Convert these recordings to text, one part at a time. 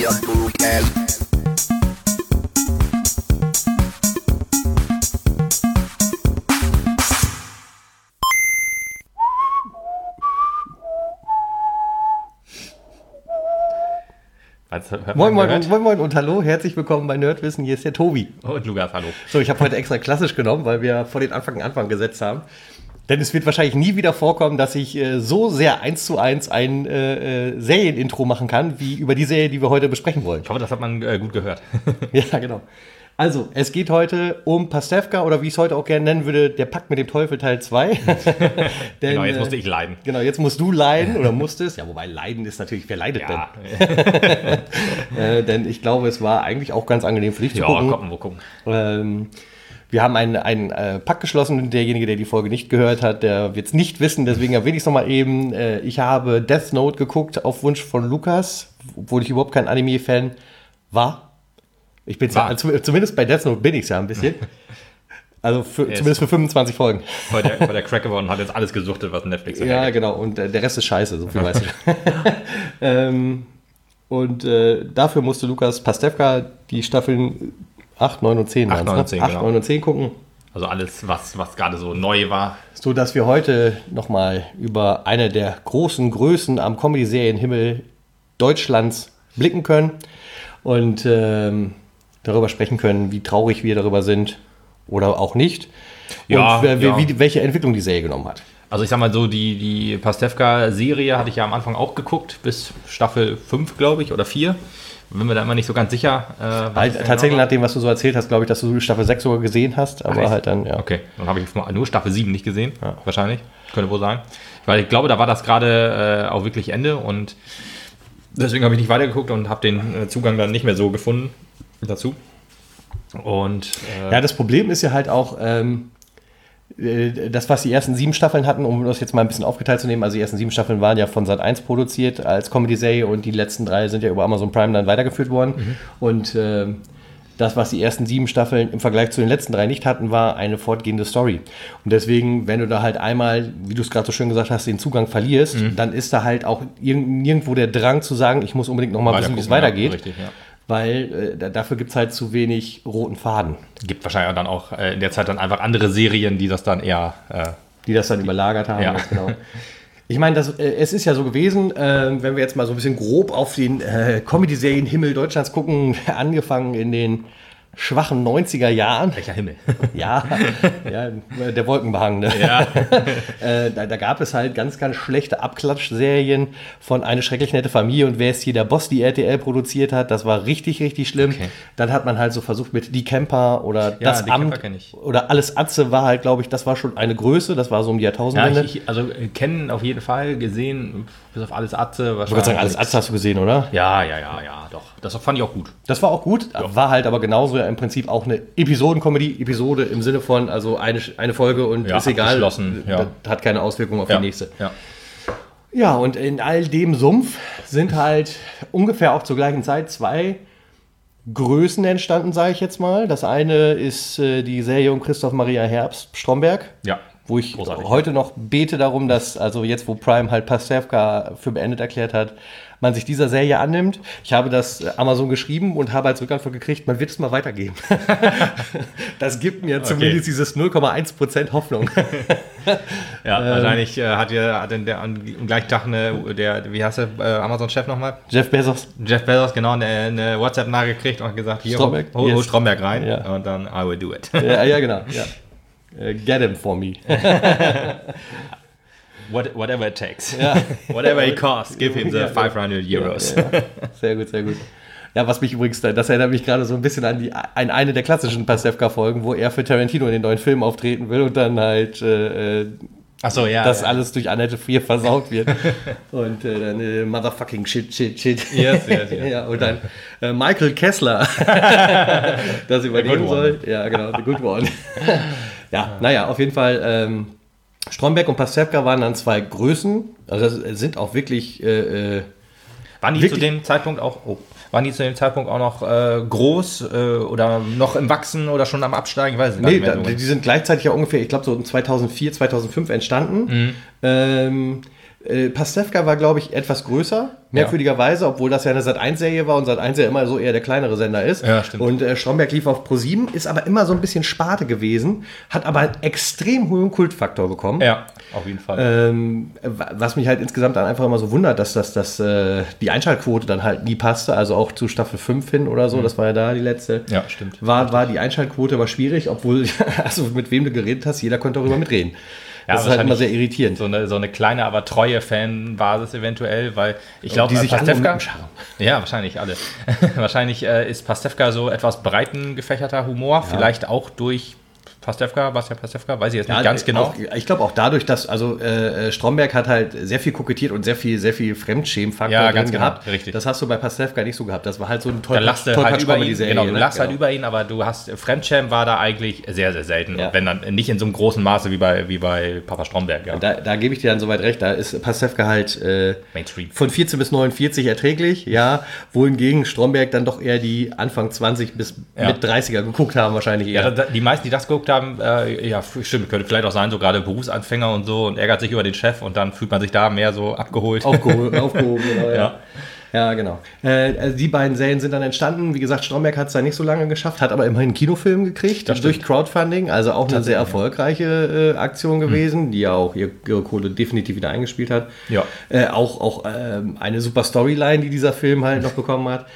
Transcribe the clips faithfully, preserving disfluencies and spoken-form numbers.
Moin moin, und, moin moin und hallo, herzlich willkommen bei Nerdwissen, hier ist der Tobi. Und Lukas, hallo. So, ich habe heute extra klassisch genommen, weil wir vor den Anfang Anfang gesetzt haben. Denn es wird wahrscheinlich nie wieder vorkommen, dass ich äh, so sehr eins zu eins ein äh, äh, Serienintro machen kann, wie über die Serie, die wir heute besprechen wollen. Ich hoffe, das hat man äh, gut gehört. Ja, genau. Also, es geht heute um Pastewka oder wie ich es heute auch gerne nennen würde, der Pakt mit dem Teufel Teil zwei. Genau, jetzt musste ich leiden. Genau, jetzt musst du leiden oder musstest. Ja, wobei leiden ist natürlich, wer leidet ja. denn? äh, denn ich glaube, es war eigentlich auch ganz angenehm für dich zu ja, gucken. Ja, gucken, wo gucken. Ähm, wir haben einen, einen äh, Pakt geschlossen. Derjenige, der die Folge nicht gehört hat, der wird es nicht wissen. Deswegen erwähne ich es nochmal eben. Äh, ich habe Death Note geguckt auf Wunsch von Lukas, obwohl ich überhaupt kein Anime-Fan war. Ich bin ja, zumindest bei Death Note bin ich es ja ein bisschen. Also für, zumindest für fünfundzwanzig Folgen. Bei der, bei der Crackerborn hat jetzt alles gesuchtet, was Netflix hat. Ja, genau. Und äh, der Rest ist scheiße, so viel weißt du. ähm, und äh, dafür musste Lukas Pastewka die Staffeln acht, neun und zehn, acht, neun und zehn, acht, neun und zehn gucken. Also alles, was, was gerade so neu war. So, dass wir heute nochmal über eine der großen Größen am Comedy-Serienhimmel Deutschlands blicken können. Und ähm, darüber sprechen können, wie traurig wir darüber sind oder auch nicht. Ja, und wer, ja. Wie, welche Entwicklung die Serie genommen hat. Also ich sag mal so, die, die Pastewka-Serie hatte ich ja am Anfang auch geguckt, bis Staffel fünf, glaube ich, oder vier. Bin mir da immer nicht so ganz sicher. Äh, halt, tatsächlich nach dem, was du so erzählt hast, glaube ich, dass du Staffel sechs sogar gesehen hast. Aber Ach, halt dann, ja. Okay, dann habe ich nur Staffel sieben nicht gesehen, ja. Wahrscheinlich. Könnte wohl sein. Weil ich glaube, da war das gerade äh, auch wirklich Ende und deswegen habe ich nicht weitergeguckt und habe den äh, Zugang dann nicht mehr so gefunden dazu. Und äh, ja, das Problem ist ja halt auch, ähm, äh, das, was die ersten sieben Staffeln hatten, um das jetzt mal ein bisschen aufgeteilt zu nehmen, also die ersten sieben Staffeln waren ja von Sat eins produziert als Comedy-Serie und die letzten drei sind ja über Amazon Prime dann weitergeführt worden. Mhm. Und äh, das, was die ersten sieben Staffeln im Vergleich zu den letzten drei nicht hatten, war eine fortgehende Story. Und deswegen, wenn du da halt einmal, wie du es gerade so schön gesagt hast, den Zugang verlierst, mhm. dann ist da halt auch nirgendwo der Drang zu sagen, ich muss unbedingt nochmal wissen, wie es weitergeht. Ja, richtig, ja. Weil äh, dafür gibt es halt zu wenig roten Faden. Gibt wahrscheinlich dann auch äh, in der Zeit dann einfach andere Serien, die das dann eher... Äh, die das dann die, überlagert haben. Ja. Ganz genau. Ich meine, das, äh, es ist ja so gewesen, äh, wenn wir jetzt mal so ein bisschen grob auf den äh, Comedy-Serien-Himmel Deutschlands gucken, angefangen in den schwachen neunziger Jahren. Welcher Himmel? Ja, ja, der Wolkenbehang. Ne? Ja. äh, da, da gab es halt ganz, ganz schlechte Abklatsch-Serien von Eine schrecklich nette Familie und Wer ist hier der Boss, die R T L produziert hat. Das war richtig, richtig schlimm. Okay. Dann hat man halt so versucht mit Die Camper oder ja, Das die Amt oder Alles Atze war halt, glaube ich, das war schon eine Größe. Das war so um die Jahrtausendwende. Ja, ich, ich, also kennen auf jeden Fall, gesehen, bis auf Alles Atze. Ich würde sagen, Alles Atze hast du gesehen, oder? Ja, ja, ja, ja, doch. Das fand ich auch gut. Das war auch gut, ja. War halt aber genauso im Prinzip auch eine Episoden-Comedy-Episode im Sinne von, also eine, eine Folge und ja, ist egal, ja. hat keine Auswirkung auf ja. die nächste. Ja. ja, und in all dem Sumpf sind halt ungefähr auch zur gleichen Zeit zwei Größen entstanden, sage ich jetzt mal. Das eine ist äh, die Serie um Christoph Maria Herbst, Stromberg. Ja. Wo ich Großartig. heute noch bete darum, dass, also jetzt, wo Prime halt Pastewka für beendet erklärt hat, man sich dieser Serie annimmt. Ich habe das Amazon geschrieben und habe als Rückantwort gekriegt, man wird es mal weitergeben. Das gibt mir okay. zumindest dieses null Komma eins Prozent Hoffnung. Ja, ähm, wahrscheinlich äh, hat ja hat der, am gleichen Tag eine, der, wie heißt der äh, Amazon-Chef nochmal? Jeff Bezos. Jeff Bezos, genau, eine, eine WhatsApp-Nachricht gekriegt und hat gesagt, hier, Stromberg, hol, hol yes. Stromberg rein ja. und dann I will do it. Ja, ja genau. Ja. Uh, get him for me. What, whatever it takes. Ja. Whatever it costs, give him the ja, fünfhundert Euros. Ja, ja. Sehr gut, sehr gut. Ja, was mich übrigens, das erinnert mich gerade so ein bisschen an, die, an eine der klassischen Pastewka-Folgen, wo er für Tarantino in den neuen Film auftreten will und dann halt äh, Ach so, ja, dass ja. alles durch Annette Frier versaut wird. Und äh, dann äh, Motherfucking Shit, Shit, Shit. Yes, yes, yes. Ja, und dann äh, Michael Kessler das übernehmen soll. Ja, genau, the good one. Ja, naja, auf jeden Fall ähm, Stromberg und Pastewka waren dann zwei Größen. Also das sind auch wirklich äh, waren die wirklich zu dem Zeitpunkt auch oh, waren die zu dem Zeitpunkt auch noch äh, groß äh, oder noch im Wachsen oder schon am Absteigen? Ich weiß es nee, nicht mehr. Da, die sind gleichzeitig ja ungefähr, ich glaube so zweitausendvier, zweitausendfünf entstanden. Mhm. Ähm, Äh, Pastewka war, glaube ich, etwas größer, merkwürdigerweise, obwohl das ja eine Sat eins Serie war und Sat eins ja immer so eher der kleinere Sender ist. Ja, stimmt. Und äh, Stromberg lief auf Pro sieben, ist aber immer so ein bisschen Sparte gewesen, hat aber einen extrem hohen Kultfaktor bekommen. Ja, auf jeden Fall. Ähm, was mich halt insgesamt dann einfach immer so wundert, dass das, dass, äh, die Einschaltquote dann halt nie passte, also auch zu Staffel fünf hin oder so, mhm. das war ja da die letzte. Ja, stimmt. War, war die Einschaltquote aber schwierig, obwohl, also mit wem du geredet hast, jeder konnte darüber mitreden. Ja, das ist halt immer sehr irritierend. So eine, so eine kleine, aber treue Fanbasis eventuell, weil ich glaube, die sich Pastewka, ja, wahrscheinlich alle. wahrscheinlich äh, ist Pastewka so etwas breiten gefächerter Humor, ja. vielleicht auch durch Pastewka, Bastian Pastewka, weiß ich jetzt nicht ja, ganz genau. Auch, ich glaube auch dadurch, dass, also äh, Stromberg hat halt sehr viel kokettiert und sehr viel, sehr viel Fremdschämen-Faktor ja, drin ganz gehabt. Genau, richtig. Das hast du bei Pastewka nicht so gehabt. Das war halt so ein toll, halt über ihn, Serie. Genau, du ne? lachst genau. halt über ihn, aber du hast, Fremdschämen war da eigentlich sehr, sehr selten. Ja. Wenn dann nicht in so einem großen Maße wie bei, wie bei Papa Stromberg. Ja. Da, da gebe ich dir dann soweit recht. Da ist Pastewka halt äh, Mainstream. Von vierzehn bis neunundvierzig erträglich, ja. Wohingegen Stromberg dann doch eher die Anfang zwanzig bis ja. mit dreißiger geguckt haben wahrscheinlich eher. Ja, da, die meisten, die das geguckt haben, äh, ja, stimmt, könnte vielleicht auch sein, so gerade Berufsanfänger und so und ärgert sich über den Chef und dann fühlt man sich da mehr so abgeholt. Aufgehoben, aufgehoben genau, ja. ja. Ja, genau. Äh, also die beiden Serien sind dann entstanden. Wie gesagt, Stromberg hat es da nicht so lange geschafft, hat aber immerhin einen Kinofilm gekriegt durch Crowdfunding. Also auch eine sehr erfolgreiche äh, Aktion gewesen, mhm. die ja auch ihre, ihre Kohle definitiv wieder eingespielt hat. Ja. Äh, auch auch äh, eine super Storyline, die dieser Film halt noch bekommen hat.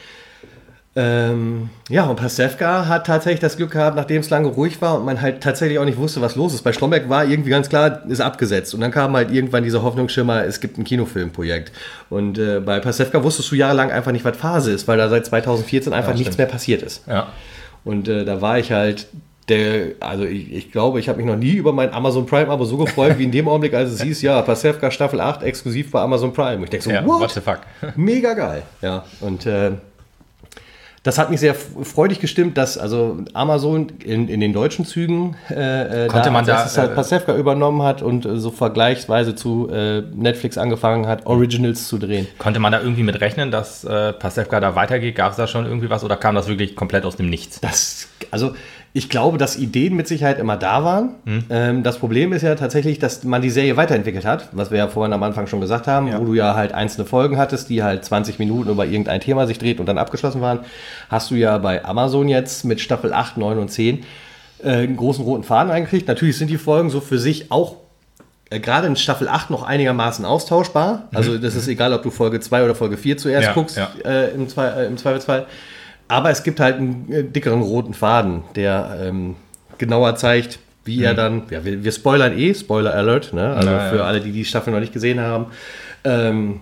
Ähm, ja, und Pastewka hat tatsächlich das Glück gehabt, nachdem es lange ruhig war und man halt tatsächlich auch nicht wusste, was los ist. Bei Stromberg war irgendwie ganz klar, ist abgesetzt. Und dann kam halt irgendwann dieser Hoffnungsschimmer, es gibt ein Kinofilmprojekt. Und äh, bei Pastewka wusstest du jahrelang einfach nicht, was Phase ist, weil da seit zweitausendvierzehn einfach ja, nichts mehr passiert ist. Ja. Und äh, da war ich halt der, also ich, ich glaube, ich habe mich noch nie über mein Amazon Prime-Abo so gefreut, wie in dem Augenblick, als es hieß, ja, Pastewka Staffel acht exklusiv bei Amazon Prime. Und ich denke so, ja, what? what the fuck? Mega geil. Ja, und äh, das hat mich sehr freudig gestimmt, dass also Amazon in, in den deutschen Zügen äh, Konnte da, man da es halt Pastewka äh, übernommen hat und äh, so vergleichsweise zu äh, Netflix angefangen hat, Originals zu drehen. Konnte man da irgendwie mit rechnen, dass äh, Pastewka da weitergeht? Gab es da schon irgendwie was oder kam das wirklich komplett aus dem Nichts? Das, also ich glaube, dass Ideen mit Sicherheit immer da waren. Mhm. Ähm, das Problem ist ja tatsächlich, dass man die Serie weiterentwickelt hat, was wir ja vorhin am Anfang schon gesagt haben, ja. wo du ja halt einzelne Folgen hattest, die halt zwanzig Minuten über irgendein Thema sich dreht und dann abgeschlossen waren. Hast du ja bei Amazon jetzt mit Staffel acht, neun und zehn äh, einen großen roten Faden eingekriegt. Natürlich sind die Folgen so für sich auch äh, gerade in Staffel acht noch einigermaßen austauschbar. Mhm. Also das ist egal, ob du Folge zwei oder Folge vier zuerst ja, guckst, ja. Äh, im, Zwe- äh, im Zweifelsfall. Aber es gibt halt einen äh, dickeren roten Faden, der ähm, genauer zeigt, wie mhm. er dann, ja, wir, wir spoilern eh, Spoiler Alert, ne? Also ja, für ja. alle, die die Staffel noch nicht gesehen haben, ähm,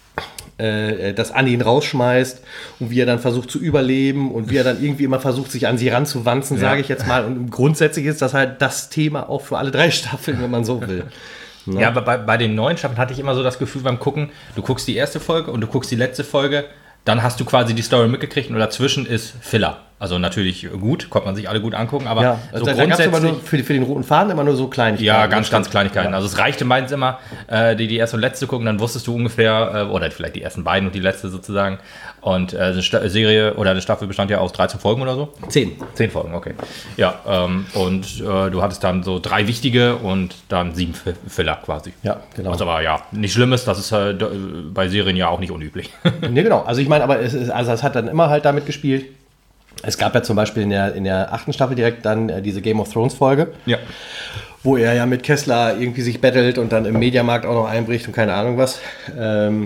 äh, dass Anni ihn rausschmeißt und wie er dann versucht zu überleben und wie er dann irgendwie immer versucht, sich an sie ranzuwanzen, ja. sage ich jetzt mal. Und grundsätzlich ist das halt das Thema auch für alle drei Staffeln, wenn man so will. Ja, ja, aber bei, bei den neuen Staffeln hatte ich immer so das Gefühl beim Gucken, du guckst die erste Folge und du guckst die letzte Folge, dann hast du quasi die Story mitgekriegt und dazwischen ist Filler. Also natürlich gut, konnte man sich alle gut angucken, aber ja, also so da, grundsätzlich... Da nur für, für den roten Faden immer nur so Kleinigkeiten. Ja, ganz, ganz Kleinigkeiten. Ja. Also es reichte meistens immer, äh, die, die erste und letzte gucken, dann wusstest du ungefähr, äh, oder vielleicht die ersten beiden und die letzte sozusagen. Und äh, eine Sta- Serie oder eine Staffel bestand ja aus dreizehn Folgen oder so? Zehn. Zehn Folgen, okay. Ja, ähm, und äh, du hattest dann so drei wichtige und dann sieben F- Filler quasi. Ja, genau. Was aber ja nicht schlimm ist, das ist äh, bei Serien ja auch nicht unüblich. Nee, genau. Also ich meine, aber es, ist, also es hat dann immer halt damit gespielt. Es gab ja zum Beispiel in der, in der achten Staffel direkt dann äh, diese Game of Thrones Folge, ja. wo er ja mit Kessler irgendwie sich battelt und dann im Mediamarkt auch noch einbricht und keine Ahnung was. Ähm,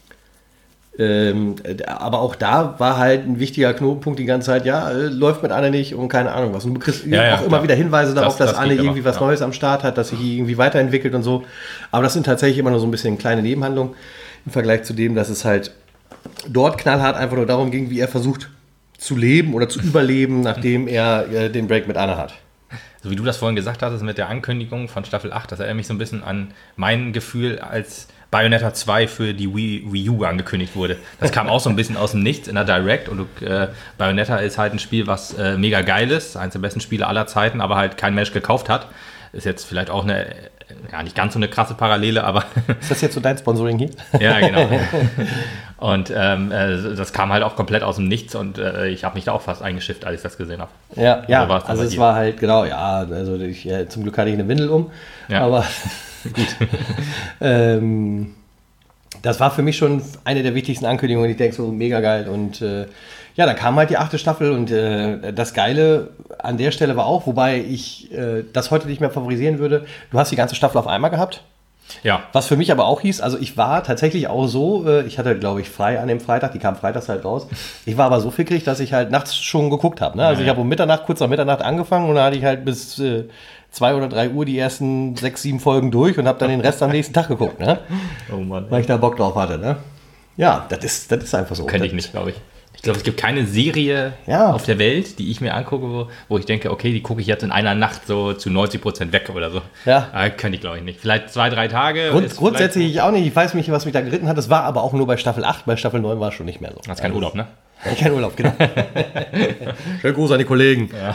ähm, aber auch da war halt ein wichtiger Knotenpunkt die ganze Zeit, ja, äh, läuft mit Anne nicht und keine Ahnung was. Und du kriegst ja, ja, auch klar. immer wieder Hinweise darauf, das, dass das Anne irgendwie immer. was ja. Neues am Start hat, dass sich irgendwie weiterentwickelt und so. Aber das sind tatsächlich immer nur so ein bisschen kleine Nebenhandlungen im Vergleich zu dem, dass es halt dort knallhart einfach nur darum ging, wie er versucht zu leben oder zu überleben, nachdem er äh, den Break mit Anne hat. So wie du das vorhin gesagt hattest mit der Ankündigung von Staffel acht, das erinnert mich so ein bisschen an mein Gefühl, als Bayonetta zwei für die Wii, Wii U angekündigt wurde. Das kam auch so ein bisschen aus dem Nichts in der Direct und äh, Bayonetta ist halt ein Spiel, was äh, mega geil ist, eines der besten Spiele aller Zeiten, aber halt kein Mensch gekauft hat. Ist jetzt vielleicht auch eine, ja nicht ganz so eine krasse Parallele, aber... Ist das jetzt so dein Sponsoring hier? Ja, genau. Und ähm, äh, das kam halt auch komplett aus dem Nichts und äh, ich habe mich da auch fast eingeschifft, als ich das gesehen habe. Ja, ja so also es dir. war halt, genau, ja, also ich, ja, zum Glück hatte ich eine Windel um, ja. aber gut. ähm, das war für mich schon eine der wichtigsten Ankündigungen. Ich denke so, mega geil. Und äh, ja, dann kam halt die achte Staffel und äh, das Geile an der Stelle war auch, wobei ich äh, das heute nicht mehr favorisieren würde, du hast die ganze Staffel auf einmal gehabt. Ja. Was für mich aber auch hieß, also ich war tatsächlich auch so, äh, ich hatte, glaube ich, frei an dem Freitag, die kam freitags halt raus. Ich war aber so fickrig, dass ich halt nachts schon geguckt habe. Ne? Also ja, ich habe um Mitternacht, kurz nach Mitternacht angefangen und dann hatte ich halt bis äh, zwei oder drei Uhr die ersten sechs, sieben Folgen durch und habe dann den Rest am nächsten Tag geguckt. Ne? Oh Mann. Weil ich da Bock drauf hatte. Ne? Ja, das ist, das ist einfach so. Könnte ich nicht, glaube ich. Ich glaube, es gibt keine Serie ja. auf der Welt, die ich mir angucke, wo, wo ich denke, okay, die gucke ich jetzt in einer Nacht so zu neunzig Prozent weg oder so. Ja. Äh, könnte ich, glaube ich, nicht. Vielleicht zwei, drei Tage. Grund, grundsätzlich ich auch nicht. Ich weiß nicht, was mich da geritten hat. Das war aber auch nur bei Staffel acht. Bei Staffel neun war es schon nicht mehr so. Hast keinen Urlaub, ne? Kein Urlaub, genau. Schönen Gruß an die Kollegen. Ja.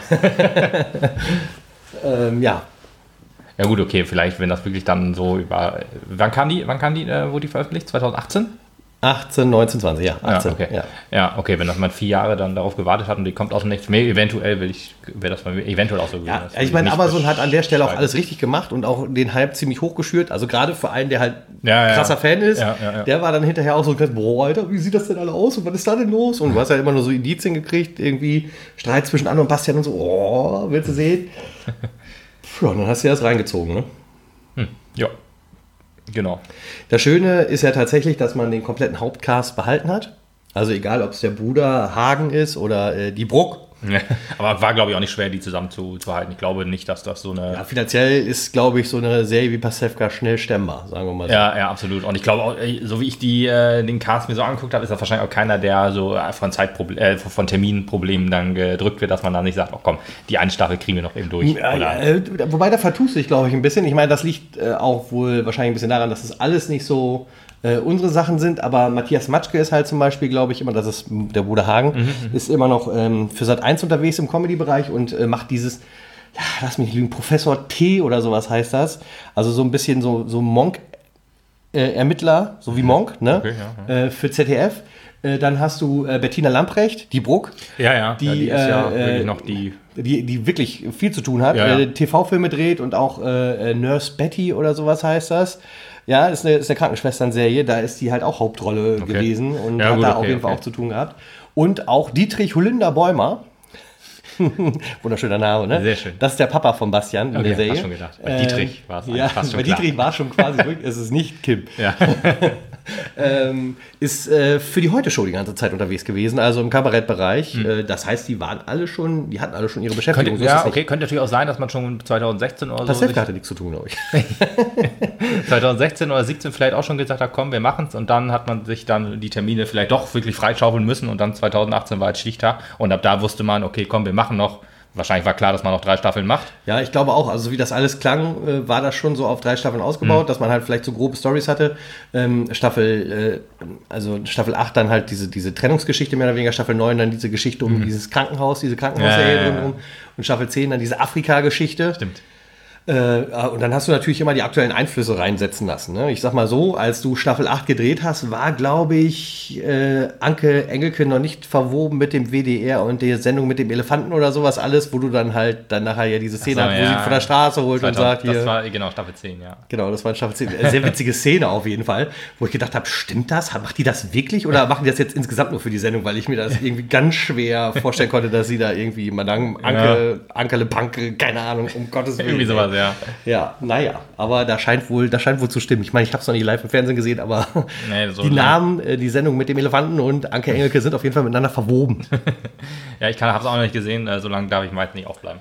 ähm, ja. Ja gut, okay, vielleicht, wenn das wirklich dann so über... Wann kam die, wann kam die, äh, wo die veröffentlicht? zwanzig achtzehn? achtzehn, neunzehn, zwanzig, ja. achtzehn, ja, okay. Ja. ja, okay, wenn das mal vier Jahre dann darauf gewartet hat und die kommt aus dem nächsten Mail, eventuell will ich, wäre das bei mir eventuell auch so gewesen. Ja, ich meine, Amazon hat an der Stelle auch alles richtig gemacht und auch den Hype ziemlich hochgeschürt. Also gerade für einen, der halt ja, ja, krasser Fan ist, ja, ja, ja. der war dann hinterher auch so, boah, Alter, wie sieht das denn alle aus und was ist da denn los? Und du hast ja immer nur so Indizien gekriegt, irgendwie Streit zwischen Anne und Bastian und so, oh, willst du sehen? Ja, und dann hast du ja das reingezogen, ne? Hm, ja. Genau. Das Schöne ist ja tatsächlich, dass man den kompletten Hauptcast behalten hat. Also egal, ob es der Bruder Hagen ist oder äh, die Bruck. Ja, aber war, glaube ich, auch nicht schwer, die zusammen zu, zu halten. Ich glaube nicht, dass das so eine... Ja, finanziell ist, glaube ich, so eine Serie wie Pastewka schnell stemmbar, sagen wir mal so. Ja, ja, absolut. Und ich glaube auch, so wie ich die, äh, den Cast mir so angeguckt habe, ist das wahrscheinlich auch keiner, der so von Zeitproble- äh, von Terminproblemen dann gedrückt wird, dass man dann nicht sagt, oh komm, die eine Staffel kriegen wir noch eben durch. Ja, ja, äh, wobei, da vertust du dich, glaube ich, ein bisschen. Ich meine, das liegt äh, auch wohl wahrscheinlich ein bisschen daran, dass es alles nicht so äh, unsere Sachen sind, aber Matthias Matschke ist halt zum Beispiel, glaube ich, immer, das ist der Bruder Hagen, mhm, ist immer noch ähm, für Sat eins unterwegs im Comedy-Bereich und äh, macht dieses, ja, lass mich lügen, Professor T oder sowas heißt das. Also so ein bisschen so, so Monk-Ermittler, äh, so wie Monk, ne? Okay, ja, ja. Äh, für Z D F. Äh, dann hast du äh, Bettina Lamprecht, die Bruck. Ja, ja, die, ja, die ist ja äh, wirklich noch die... Die, die wirklich viel zu tun hat, ja, ja. Äh, T V-Filme dreht und auch äh, Nurse Betty oder sowas heißt das. Ja, ist eine, ist eine Krankenschwestern-Serie, da ist die halt auch Hauptrolle okay. gewesen und ja, hat gut, da okay, auf jeden okay. Fall auch zu tun gehabt. Und auch Dietrich Holinder-Bäumer. Wunderschöner Name, ne? Sehr schön. Das ist der Papa von Bastian in okay, der Serie. Hast schon gedacht. Bei Dietrich war es ja, fast schon bei klar. Dietrich war es schon quasi wirklich, es ist nicht Kim. Ja. ähm, ist äh, für die Heute-Show die ganze Zeit unterwegs gewesen, also im Kabarettbereich. Mhm. Äh, das heißt, die waren alle schon, die hatten alle schon ihre Beschäftigung. Könnte, ja, okay, könnte natürlich auch sein, dass man schon zwanzig sechzehn oder so... Pastewka hatte nichts zu tun, glaube ich. zwanzig sechzehn oder siebzehn vielleicht auch schon gesagt hat, komm, wir machen es. Und dann hat man sich dann die Termine vielleicht doch wirklich freischaufeln müssen. Und dann zwanzig achtzehn war halt Stichtag. Und ab da wusste man, okay, komm, wir machen noch. Wahrscheinlich war klar, dass man noch drei Staffeln macht. Ja, ich glaube auch. Also wie das alles klang, äh, war das schon so auf drei Staffeln ausgebaut, mhm. dass man halt vielleicht so grobe Storys hatte. Ähm, Staffel, äh, also Staffel acht dann halt diese, diese Trennungsgeschichte mehr oder weniger, Staffel neun dann diese Geschichte um mhm. dieses Krankenhaus, diese Krankenhausserie ja, ja, ja. drumherum. Und Staffel zehn dann diese Afrika-Geschichte. Stimmt. Äh, und dann hast du natürlich immer die aktuellen Einflüsse reinsetzen lassen. Ne? Ich sag mal so, als du Staffel acht gedreht hast, war, glaube ich, äh, Anke Engelke noch nicht verwoben mit dem W D R und der Sendung mit dem Elefanten oder sowas alles, wo du dann halt dann nachher ja diese Szene so, hast, wo ja. sie ihn von der Straße holt zweitausend, und sagt hier... Das war, genau, Staffel zehn, ja. Genau, das war Staffel zehn. Sehr witzige Szene auf jeden Fall, wo ich gedacht habe, stimmt das? Macht die das wirklich oder machen die das jetzt insgesamt nur für die Sendung? Weil ich mir das irgendwie ganz schwer vorstellen konnte, dass sie da irgendwie Madame Anke, ja. Ankele Panke, keine Ahnung, um Gottes Willen. Irgendwie sowas, ja. Ja. Naja, aber da scheint wohl, das scheint wohl zu stimmen. Ich meine, ich habe es noch nicht live im Fernsehen gesehen, aber nee, so die Namen, äh, die Sendung mit dem Elefanten und Anke Engelke sind auf jeden Fall miteinander verwoben. Ja, ich habe es auch noch nicht gesehen, äh, so lange darf ich meist nicht aufbleiben.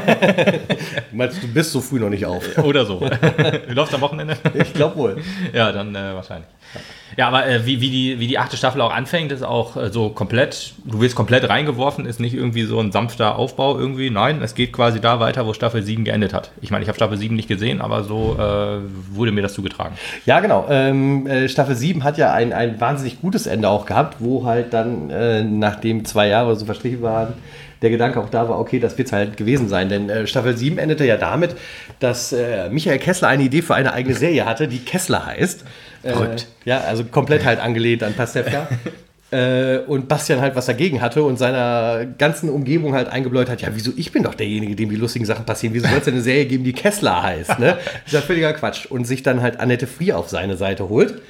Du meinst, du bist so früh noch nicht auf? Oder so. Wie läuft es am Wochenende? Ich glaube wohl. Ja, dann äh, wahrscheinlich. Ja, aber äh, wie, wie, die, wie die achte Staffel auch anfängt, ist auch äh, so komplett, du wirst komplett reingeworfen, ist nicht irgendwie so ein sanfter Aufbau irgendwie. Nein, es geht quasi da weiter, wo Staffel sieben geendet hat. Ich meine, ich habe Staffel sieben nicht gesehen, aber so äh, wurde mir das zugetragen. Ja, genau. Ähm, äh, Staffel sieben hat ja ein, ein wahnsinnig gutes Ende auch gehabt, wo halt dann, äh, nachdem zwei Jahre so verstrichen waren, der Gedanke auch da war, okay, das wird es halt gewesen sein. Denn äh, Staffel sieben endete ja damit, dass äh, Michael Kessler eine Idee für eine eigene Serie hatte, die Kessler heißt. Verrückt. Äh, ja, also komplett halt angelehnt an Pastewka. äh, und Bastian halt was dagegen hatte und seiner ganzen Umgebung halt eingebläut hat, ja, wieso, ich bin doch derjenige, dem die lustigen Sachen passieren. Wieso soll es denn eine Serie geben, die Kessler heißt? Ne? Das ist ja völliger Quatsch. Und sich dann halt Annette Frier auf seine Seite holt.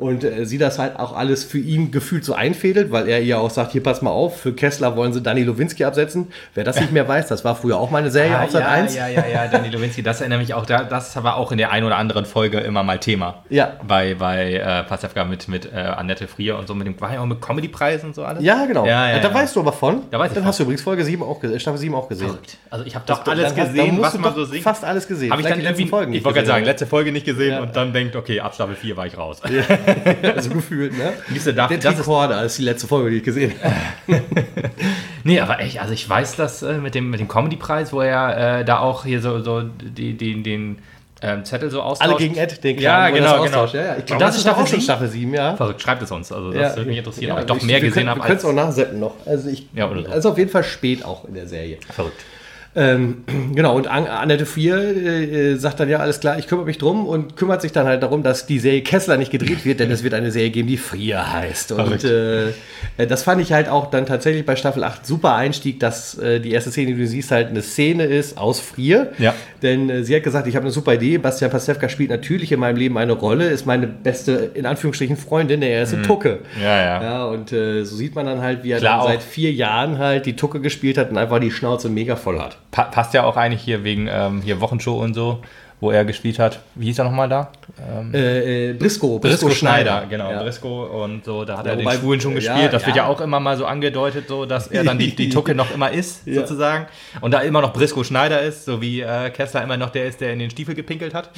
und äh, sie das halt auch alles für ihn gefühlt so einfädelt, weil er ihr auch sagt, hier pass mal auf, für Kessler wollen sie Danny Lowinski absetzen. Wer das nicht mehr weiß, das war früher auch mal eine Serie ah, auf Sat eins. Ja, ja, ja, Danny Lowinski, das erinnert mich auch, das war auch in der einen oder anderen Folge immer mal Thema. Ja. Bei, bei äh, Pastewka mit, mit äh, Annette Frier und so, mit dem, war ja auch mit Comedy-Preisen und so alles. Ja, genau. Ja, ja, da ja. weißt du aber von. Da weiß ich Dann von. hast du übrigens Folge sieben auch gesehen, Staffel sieben auch gesehen. Verrückt. Also ich habe doch alles Dann hast- gesehen, dann musst was du man doch so sieht. fast alles gesehen. Habe ich Vielleicht dann die letzten irgendwie, Folgen ich nicht wollte gerade sagen, gesehen. letzte Folge nicht gesehen Ja. und dann denkt, okay, ab Staffel vier war ich raus. Also gefühlt, ne? Siehst du, da- Der das ist- Tricorder ist die letzte Folge, die ich gesehen habe. Nee, aber echt, also ich weiß das äh, mit dem, mit dem Comedy-Preis, wo er äh, da auch hier so, so die, die, den ähm, Zettel so austauscht. Alle gegen Ed, den Ja, wo er genau, das genau. austauscht. Ja, ja. Ich Und glaube, das das ist ist auch Staffel schon sieben? Staffel sieben, ja. Verrückt, schreibt es uns, also das Ja, würde mich interessieren, ja, ob ich doch ich- mehr wir gesehen können, habe Wir können es als... auch nachseppen noch. Also ich, Ja, oder so. also auf jeden Fall spät auch in der Serie. Verrückt. Ähm, genau, und An Annette Frier äh, sagt dann, ja, alles klar, ich kümmere mich drum und kümmert sich dann halt darum, dass die Serie Kessler nicht gedreht wird, denn es wird eine Serie geben, die Frier heißt. Und äh, das fand ich halt auch dann tatsächlich bei Staffel acht super Einstieg, dass äh, die erste Szene, die du siehst, halt eine Szene ist aus Frier. Ja. Denn äh, sie hat gesagt, ich habe eine super Idee, Bastian Pastewka spielt natürlich in meinem Leben eine Rolle, ist meine beste, in Anführungsstrichen, Freundin, der erste Tucke. Ja, ja. Ja, und äh, so sieht man dann halt, wie er Klar dann auch. seit vier Jahren halt die Tucke gespielt hat und einfach die Schnauze mega voll hat. Pa passt ja auch eigentlich hier wegen ähm, hier Wochenshow und so, wo er gespielt hat. Wie hieß er nochmal da? Ähm, Äh, äh, Briscoe, Briscoe Schneider, genau. Ja. Briscoe und so, da hat Ja, er den wobei- Schwulen schon ja, gespielt. Das wird ja. ja auch immer mal so angedeutet, so, dass er dann die, die Tucke noch immer ist, Ja. sozusagen. Und da immer noch Briscoe Schneider ist, so wie äh, Kessler immer noch der ist, der in den Stiefel gepinkelt hat.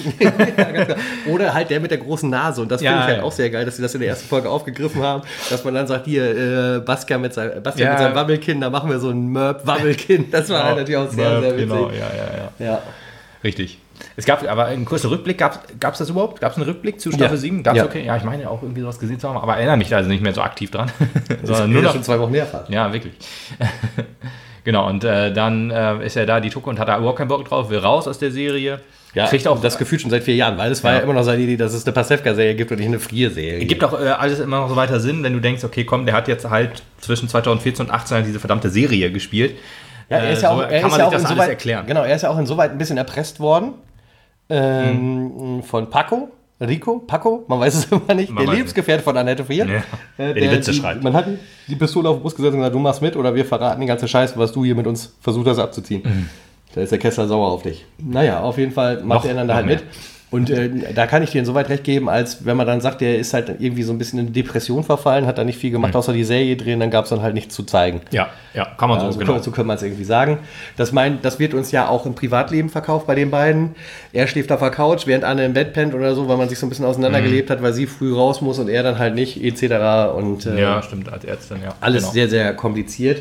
Oder halt der mit der großen Nase. Und das Ja, finde ich halt ja. auch sehr geil, dass sie das in der ersten Folge aufgegriffen haben, dass man dann sagt, hier, äh, Bastian mit, sein, Bastian Ja. mit seinem Wabbelkinn, da machen wir so ein Mörb-Wabbelkinn. Das war halt natürlich auch sehr, sehr witzig. Genau, ja, ja, ja. Ja. Richtig. Es gab aber einen kurzen Rückblick, gab es das überhaupt? Gab es einen Rückblick zu Staffel Ja. sieben? Gab's Ja. okay? Ja, ich meine auch irgendwie sowas gesehen zu haben, aber erinnere mich da also nicht mehr so aktiv dran. Das Sondern ist nur noch, schon zwei Wochen her fast. ja, wirklich. Genau, und äh, dann äh, ist er da, die Tucke, und hat da überhaupt keinen Bock drauf, will raus aus der Serie. Ja, Kriegt auch das Gefühl schon seit vier Jahren, weil es war Ja. ja immer noch seine Idee, dass es eine Pastewka-Serie gibt und nicht eine Frier-Serie. Gibt auch äh, alles immer noch so weiter Sinn, wenn du denkst, okay, komm, der hat jetzt halt zwischen zweitausendvierzehn und achtzehn halt diese verdammte Serie gespielt. Ja, er ist ja Äh, auch, so er kann ist man ja sich auch das alles insoweit, erklären. Genau, er ist ja auch insoweit ein bisschen erpresst worden ähm, von Paco, Rico, Paco, man weiß es immer nicht, Man der weiß Lebensgefährte von Annette Frier. Ja, Äh, der die Witze schreibt. Man hat ihm die Pistole auf den Brust gesetzt und gesagt, du machst mit oder wir verraten die ganze Scheiße, was du hier mit uns versucht hast abzuziehen. Mhm. Da ist der Kessler sauer auf dich. Naja, auf jeden Fall macht Noch- er dann da halt noch mehr. mit. Und äh, da kann ich dir insoweit recht geben, als wenn man dann sagt, der ist halt irgendwie so ein bisschen in eine Depression verfallen, hat da nicht viel gemacht, außer die Serie drehen, dann gab es dann halt nichts zu zeigen. Ja, ja, kann man so, Also genau. so können wir es irgendwie sagen. Das, mein, das wird uns ja auch im Privatleben verkauft bei den beiden. Er schläft auf der Couch, während Anne im Bett pennt oder so, weil man sich so ein bisschen auseinandergelebt Mhm. hat, weil sie früh raus muss und er dann halt nicht, et cetera. Und äh, Ja, stimmt, als Ärztin, ja. alles genau. sehr, sehr kompliziert.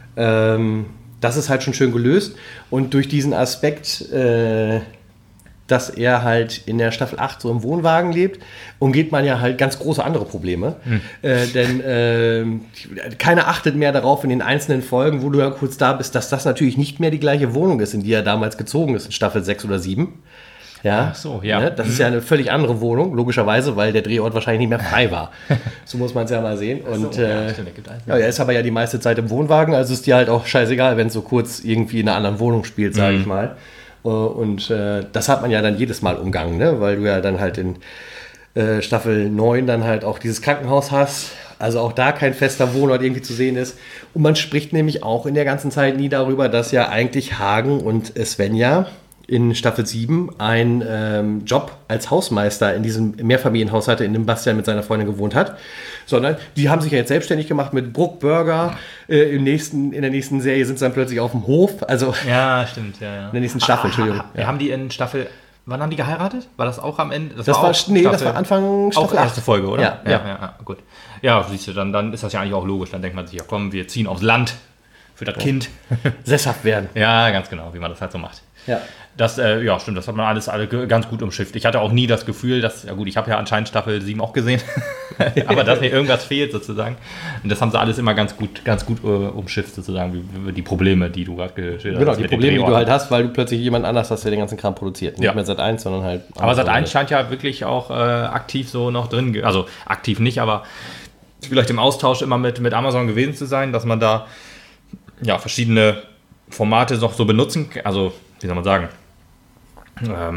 Ähm, das ist halt schon schön gelöst. Und durch diesen Aspekt, äh, dass er halt in der Staffel acht so im Wohnwagen lebt, umgeht man ja halt ganz große andere Probleme. Hm. Äh, denn äh, keiner achtet mehr darauf in den einzelnen Folgen, wo du ja kurz da bist, dass das natürlich nicht mehr die gleiche Wohnung ist, in die er damals gezogen ist, in Staffel sechs oder sieben. Ja, Ach so, ja. Ne? Das ist ja eine völlig andere Wohnung, logischerweise, weil der Drehort wahrscheinlich nicht mehr frei war. So muss man es ja mal sehen. Und So, ja, äh, stimmt, ergibt alles. ja, er ist aber ja die meiste Zeit im Wohnwagen, also ist dir halt auch scheißegal, wenn es so kurz irgendwie in einer anderen Wohnung spielt, sage Mhm. ich mal. Äh, Und äh, das hat man ja dann jedes Mal umgangen, ne? Weil du ja dann halt in äh, Staffel neun dann halt auch dieses Krankenhaus hast. Also auch da kein fester Wohnort irgendwie zu sehen ist. Und man spricht nämlich auch in der ganzen Zeit nie darüber, dass ja eigentlich Hagen und Svenja in Staffel sieben einen ähm, Job als Hausmeister in diesem Mehrfamilienhaus hatte, in dem Bastian mit seiner Freundin gewohnt hat. Sondern die haben sich ja jetzt selbstständig gemacht mit Bruck Burger. Äh, im nächsten, in der nächsten Serie sind sie dann plötzlich auf dem Hof. Also Ja, stimmt, ja, ja. in der nächsten Staffel, Entschuldigung. Wir haben die in Staffel, wann haben die geheiratet? War das auch am Ende? Das war, auch nee, das Staffel- war Anfang Auch Staffel erste acht. Folge, oder? Ja, ja, ja. ja, ja, gut. Ja, siehst du, dann, dann ist das ja eigentlich auch logisch. Dann denkt man sich, ja komm, wir ziehen aufs Land für das Kind. Sesshaft werden. Ja, ganz genau, wie man das halt so macht. Ja. Das, äh, ja, stimmt, das hat man alles alle ge- ganz gut umschifft. Ich hatte auch nie das Gefühl, dass, ja gut, ich habe ja anscheinend Staffel sieben auch gesehen, aber dass mir irgendwas fehlt sozusagen. Und das haben sie alles immer ganz gut, ganz gut äh, umschifft sozusagen, wie, wie die Probleme, die du gerade geschildert Genau, hast. die mit den Probleme, die du Drehorten. halt hast, weil du plötzlich jemand anders hast, der den ganzen Kram produziert. Nicht Ja. mehr Sat eins, sondern halt... Aber Sat eins scheint ja wirklich auch äh, aktiv so noch drin, ge- also aktiv nicht, aber vielleicht im Austausch immer mit, mit Amazon gewesen zu sein, dass man da ja verschiedene Formate noch so benutzen kann. Also, wie soll man sagen? Ähm,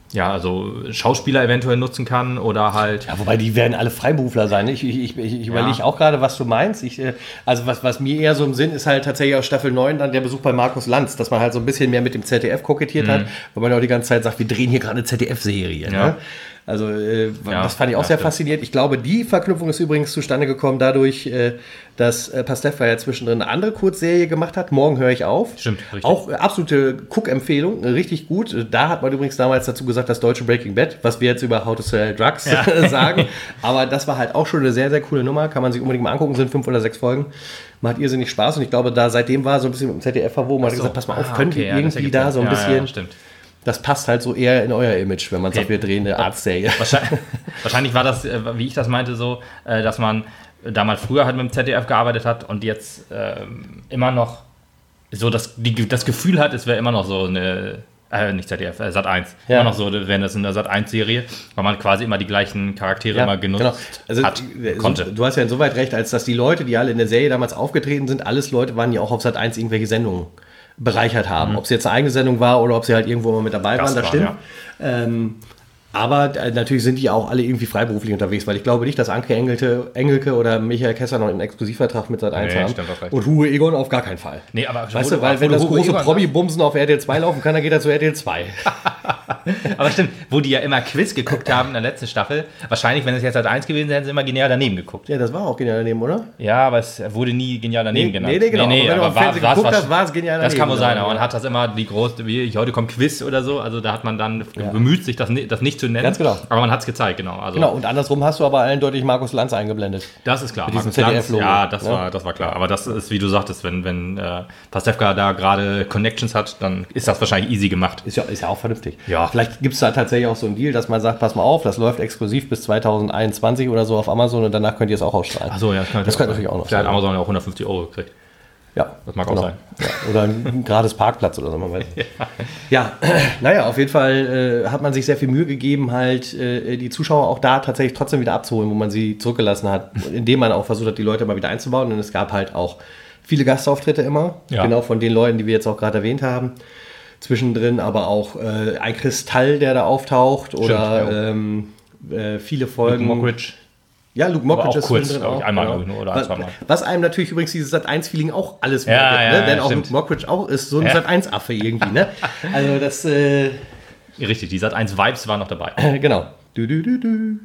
ja, also Schauspieler eventuell nutzen kann oder halt. Ja, wobei die werden alle Freiberufler sein. Ich, ich, ich, ich überlege ja. auch gerade, was du meinst. Ich, also was, was mir eher so im Sinn ist halt tatsächlich aus Staffel neun dann der Besuch bei Markus Lanz, dass man halt so ein bisschen mehr mit dem Z D F kokettiert mhm. hat, weil man ja auch die ganze Zeit sagt, wir drehen hier gerade eine Z D F-Serie. Ja. Ne? Also äh, ja, das fand ich auch ja, sehr stimmt. faszinierend. Ich glaube, die Verknüpfung ist übrigens zustande gekommen dadurch, äh, dass äh, Pastewka ja zwischendrin eine andere Kurzserie gemacht hat. Morgen höre ich auf. Stimmt, richtig. Auch äh, absolute Guck-Empfehlung, äh, richtig gut. Da hat man übrigens damals dazu gesagt, das deutsche Breaking Bad, was wir jetzt über How to Sell Drugs ja. sagen. Aber das war halt auch schon eine sehr, sehr coole Nummer. Kann man sich unbedingt mal angucken. Sind fünf oder sechs Folgen. Macht irrsinnig Spaß. Und ich glaube, da seitdem war so ein bisschen mit dem Z D F verwoben. Man hat gesagt, pass mal auf, ah, könnt okay, ihr ja, irgendwie da so ein ja, bisschen... Ja, stimmt. Das passt halt so eher in euer Image, wenn man okay. sagt, wir drehen eine Arztserie. Wahrscheinlich, wahrscheinlich war das, wie ich das meinte, so, dass man damals früher halt mit dem Z D F gearbeitet hat und jetzt ähm, immer noch so das, die, das Gefühl hat, es wäre immer noch so eine, äh, nicht Z D F, äh, Sat eins, ja. immer noch so, wenn das eine Sat eins Serie, weil man quasi immer die gleichen Charaktere ja, immer genutzt genau. also, hat, konnte. Du hast ja insoweit recht, als dass die Leute, die alle in der Serie damals aufgetreten sind, alles Leute waren ja auch auf Sat eins irgendwelche Sendungen bereichert haben. Mhm. Ob es jetzt eine eigene Sendung war oder ob sie halt irgendwo mal mit dabei waren, das, das stimmt. Ja. Ähm, aber äh, natürlich sind die auch alle irgendwie freiberuflich unterwegs, weil ich glaube nicht, dass Anke Engelte, Engelke oder Michael Kessler noch einen Exklusivvertrag mit Sat eins nee, haben. Und Hugo Egon auf gar keinen Fall. Nee, aber weißt du, weil wenn das große Promi-Bumsen auf R T L zwei laufen kann, dann geht er zu R T L zwei. Aber stimmt, wo die ja immer Quiz geguckt haben in der letzten Staffel, wahrscheinlich, wenn es jetzt Sat eins gewesen wäre, hätten sie immer genial daneben geguckt. Ja, das war auch genial daneben, oder? Ja, aber es wurde nie genial daneben nee, genannt. Nee, nee, genau. Nee, nee, aber wenn du auf Fernsehen geguckt hast, war es genial daneben. Das kann wohl sein, aber man hat das immer, die große, wie heute kommt Quiz oder so, also da hat man dann ja. bemüht, sich das, das nicht zu nennen. Ganz genau. Aber man hat es gezeigt, genau. Also genau, und andersrum hast du aber eindeutig Markus Lanz eingeblendet. Das ist klar. Markus Lanz, ja, das, ja? War, das war klar. Aber das ist, wie du sagtest, wenn, wenn äh, Pastewka da gerade Connections hat, dann ist das wahrscheinlich easy gemacht. Ist ja, ist ja auch vernünftig. Ja. Vielleicht gibt es da tatsächlich auch so einen Deal, dass man sagt, pass mal auf, das läuft exklusiv bis zwanzig einundzwanzig oder so auf Amazon und danach könnt ihr es auch ausstrahlen. Achso, ja, das könnte, das könnte natürlich auch noch sein. Vielleicht hat Amazon ja auch hundertfünfzig Euro gekriegt. Ja, das mag genau. auch sein. Ja, oder ein gratis Parkplatz oder so. Man weiß. ja. ja, naja, auf jeden Fall äh, hat man sich sehr viel Mühe gegeben, halt äh, die Zuschauer auch da tatsächlich trotzdem wieder abzuholen, wo man sie zurückgelassen hat, indem man auch versucht hat, die Leute mal wieder einzubauen. Und es gab halt auch viele Gastauftritte immer, ja. genau von den Leuten, die wir jetzt auch gerade erwähnt haben. Zwischendrin aber auch äh, ein Kristall, der da auftaucht. Stimmt, oder ja. ähm, äh, viele Folgen. Luke Mockridge. Ja, Luke Mockridge ist kurz, drin auch. Einmal genau. nur oder ein, zweimal. Was einem natürlich übrigens dieses Sat eins Feeling auch alles wieder ja, gibt, ja, ne? ja, Denn auch stimmt. Luke Mockridge auch ist so ein ja. Sat eins Affe irgendwie, ne? Also das... Äh, Richtig, die Sat eins Vibes waren noch dabei. genau. Du, du, du, du.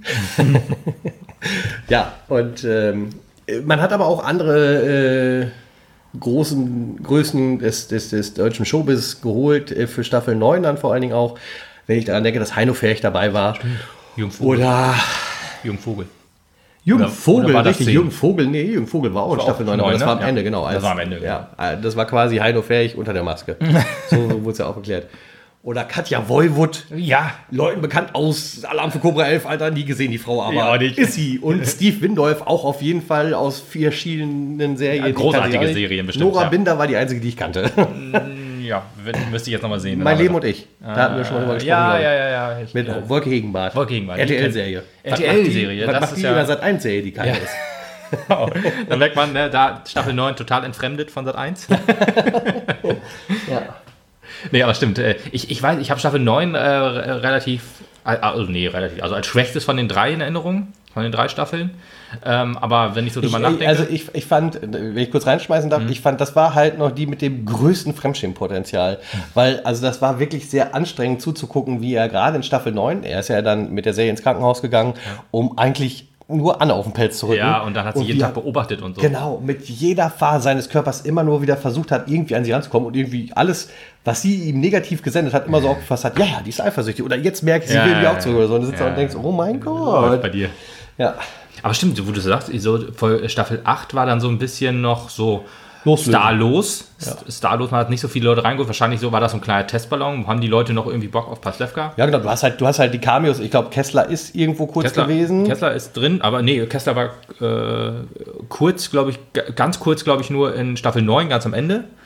ja, und ähm, man hat aber auch andere... Äh, großen Größen des, des, des deutschen Showbiz geholt, äh, für Staffel neun dann vor allen Dingen auch, wenn ich daran denke, dass Heino Ferch dabei war. Jürgen Vogel. Oder Jürgen Vogel. Jürgen oder, Vogel, oder richtig, Jürgen Vogel, nee, Jürgen Vogel war auch in Staffel neun, aber das war am ja. Ende, genau. Als, das war am Ende, ja. ja. Das war quasi Heino Ferch unter der Maske. So wurde es ja auch erklärt. Oder Katja Woiwod. Ja. Leuten bekannt aus Alarm für Cobra elf, Alter, nie gesehen, die Frau, aber ja, nicht. Ist sie. Und Steve Windolf auch auf jeden Fall aus verschiedenen Serien. Ja, großartige Serien bestimmt. Nora ja. Binder war die einzige, die ich kannte. Ja, müsste ich jetzt nochmal sehen. Mein Leben und ich. Da hatten wir schon mal drüber gesprochen. Ja, ja, ja, ja. Ich, Mit äh, Wolke Gegenwart. Wolke Gegenwart. R T L-Serie. R T L-Serie. Was macht die in der Sat eins Serie, die keine ja. ist? Oh, dann merkt man, ne, da Staffel neun total entfremdet von Sat eins. ja. Nee, aber stimmt. Ich, ich weiß, ich habe Staffel neun äh, relativ, also nee, relativ, also als schwächstes von den drei in Erinnerung, von den drei Staffeln. Ähm, aber wenn ich so drüber ich, nachdenke... Also ich, ich fand, wenn ich kurz reinschmeißen darf, mhm. ich fand, das war halt noch die mit dem größten Fremdschämenpotenzial. Mhm. Weil, also das war wirklich sehr anstrengend zuzugucken, wie er gerade in Staffel neun, er ist ja dann mit der Serie ins Krankenhaus gegangen, ja. um eigentlich nur Anne auf den Pelz zu rücken. Ja, und dann hat sie und jeden Tag beobachtet und so. Genau, mit jeder Phase seines Körpers immer nur wieder versucht hat, irgendwie an sie ranzukommen und irgendwie alles, was sie ihm negativ gesendet hat, immer so aufgefasst hat, ja, ja, die ist eifersüchtig. Oder jetzt merkt sie, sie ja, will die ja, auch zurück oder so. Und du sitzt ja, da und denkst, oh mein Gott. Läuft bei dir. Ja. Aber stimmt, wo du sagst, so Staffel acht war dann so ein bisschen noch so Loslösen. Starlos. Ja. Starlos, man hat nicht so viele Leute reingeholt. Wahrscheinlich so war das so ein kleiner Testballon. Haben die Leute noch irgendwie Bock auf Pastewka? Ja, genau. Du hast halt, du hast halt die Cameos. Ich glaube, Kessler ist irgendwo kurz Kessler, gewesen. Kessler ist drin, aber nee, Kessler war äh, kurz, glaube ich, ganz kurz, glaube ich, nur in Staffel neun, ganz am Ende.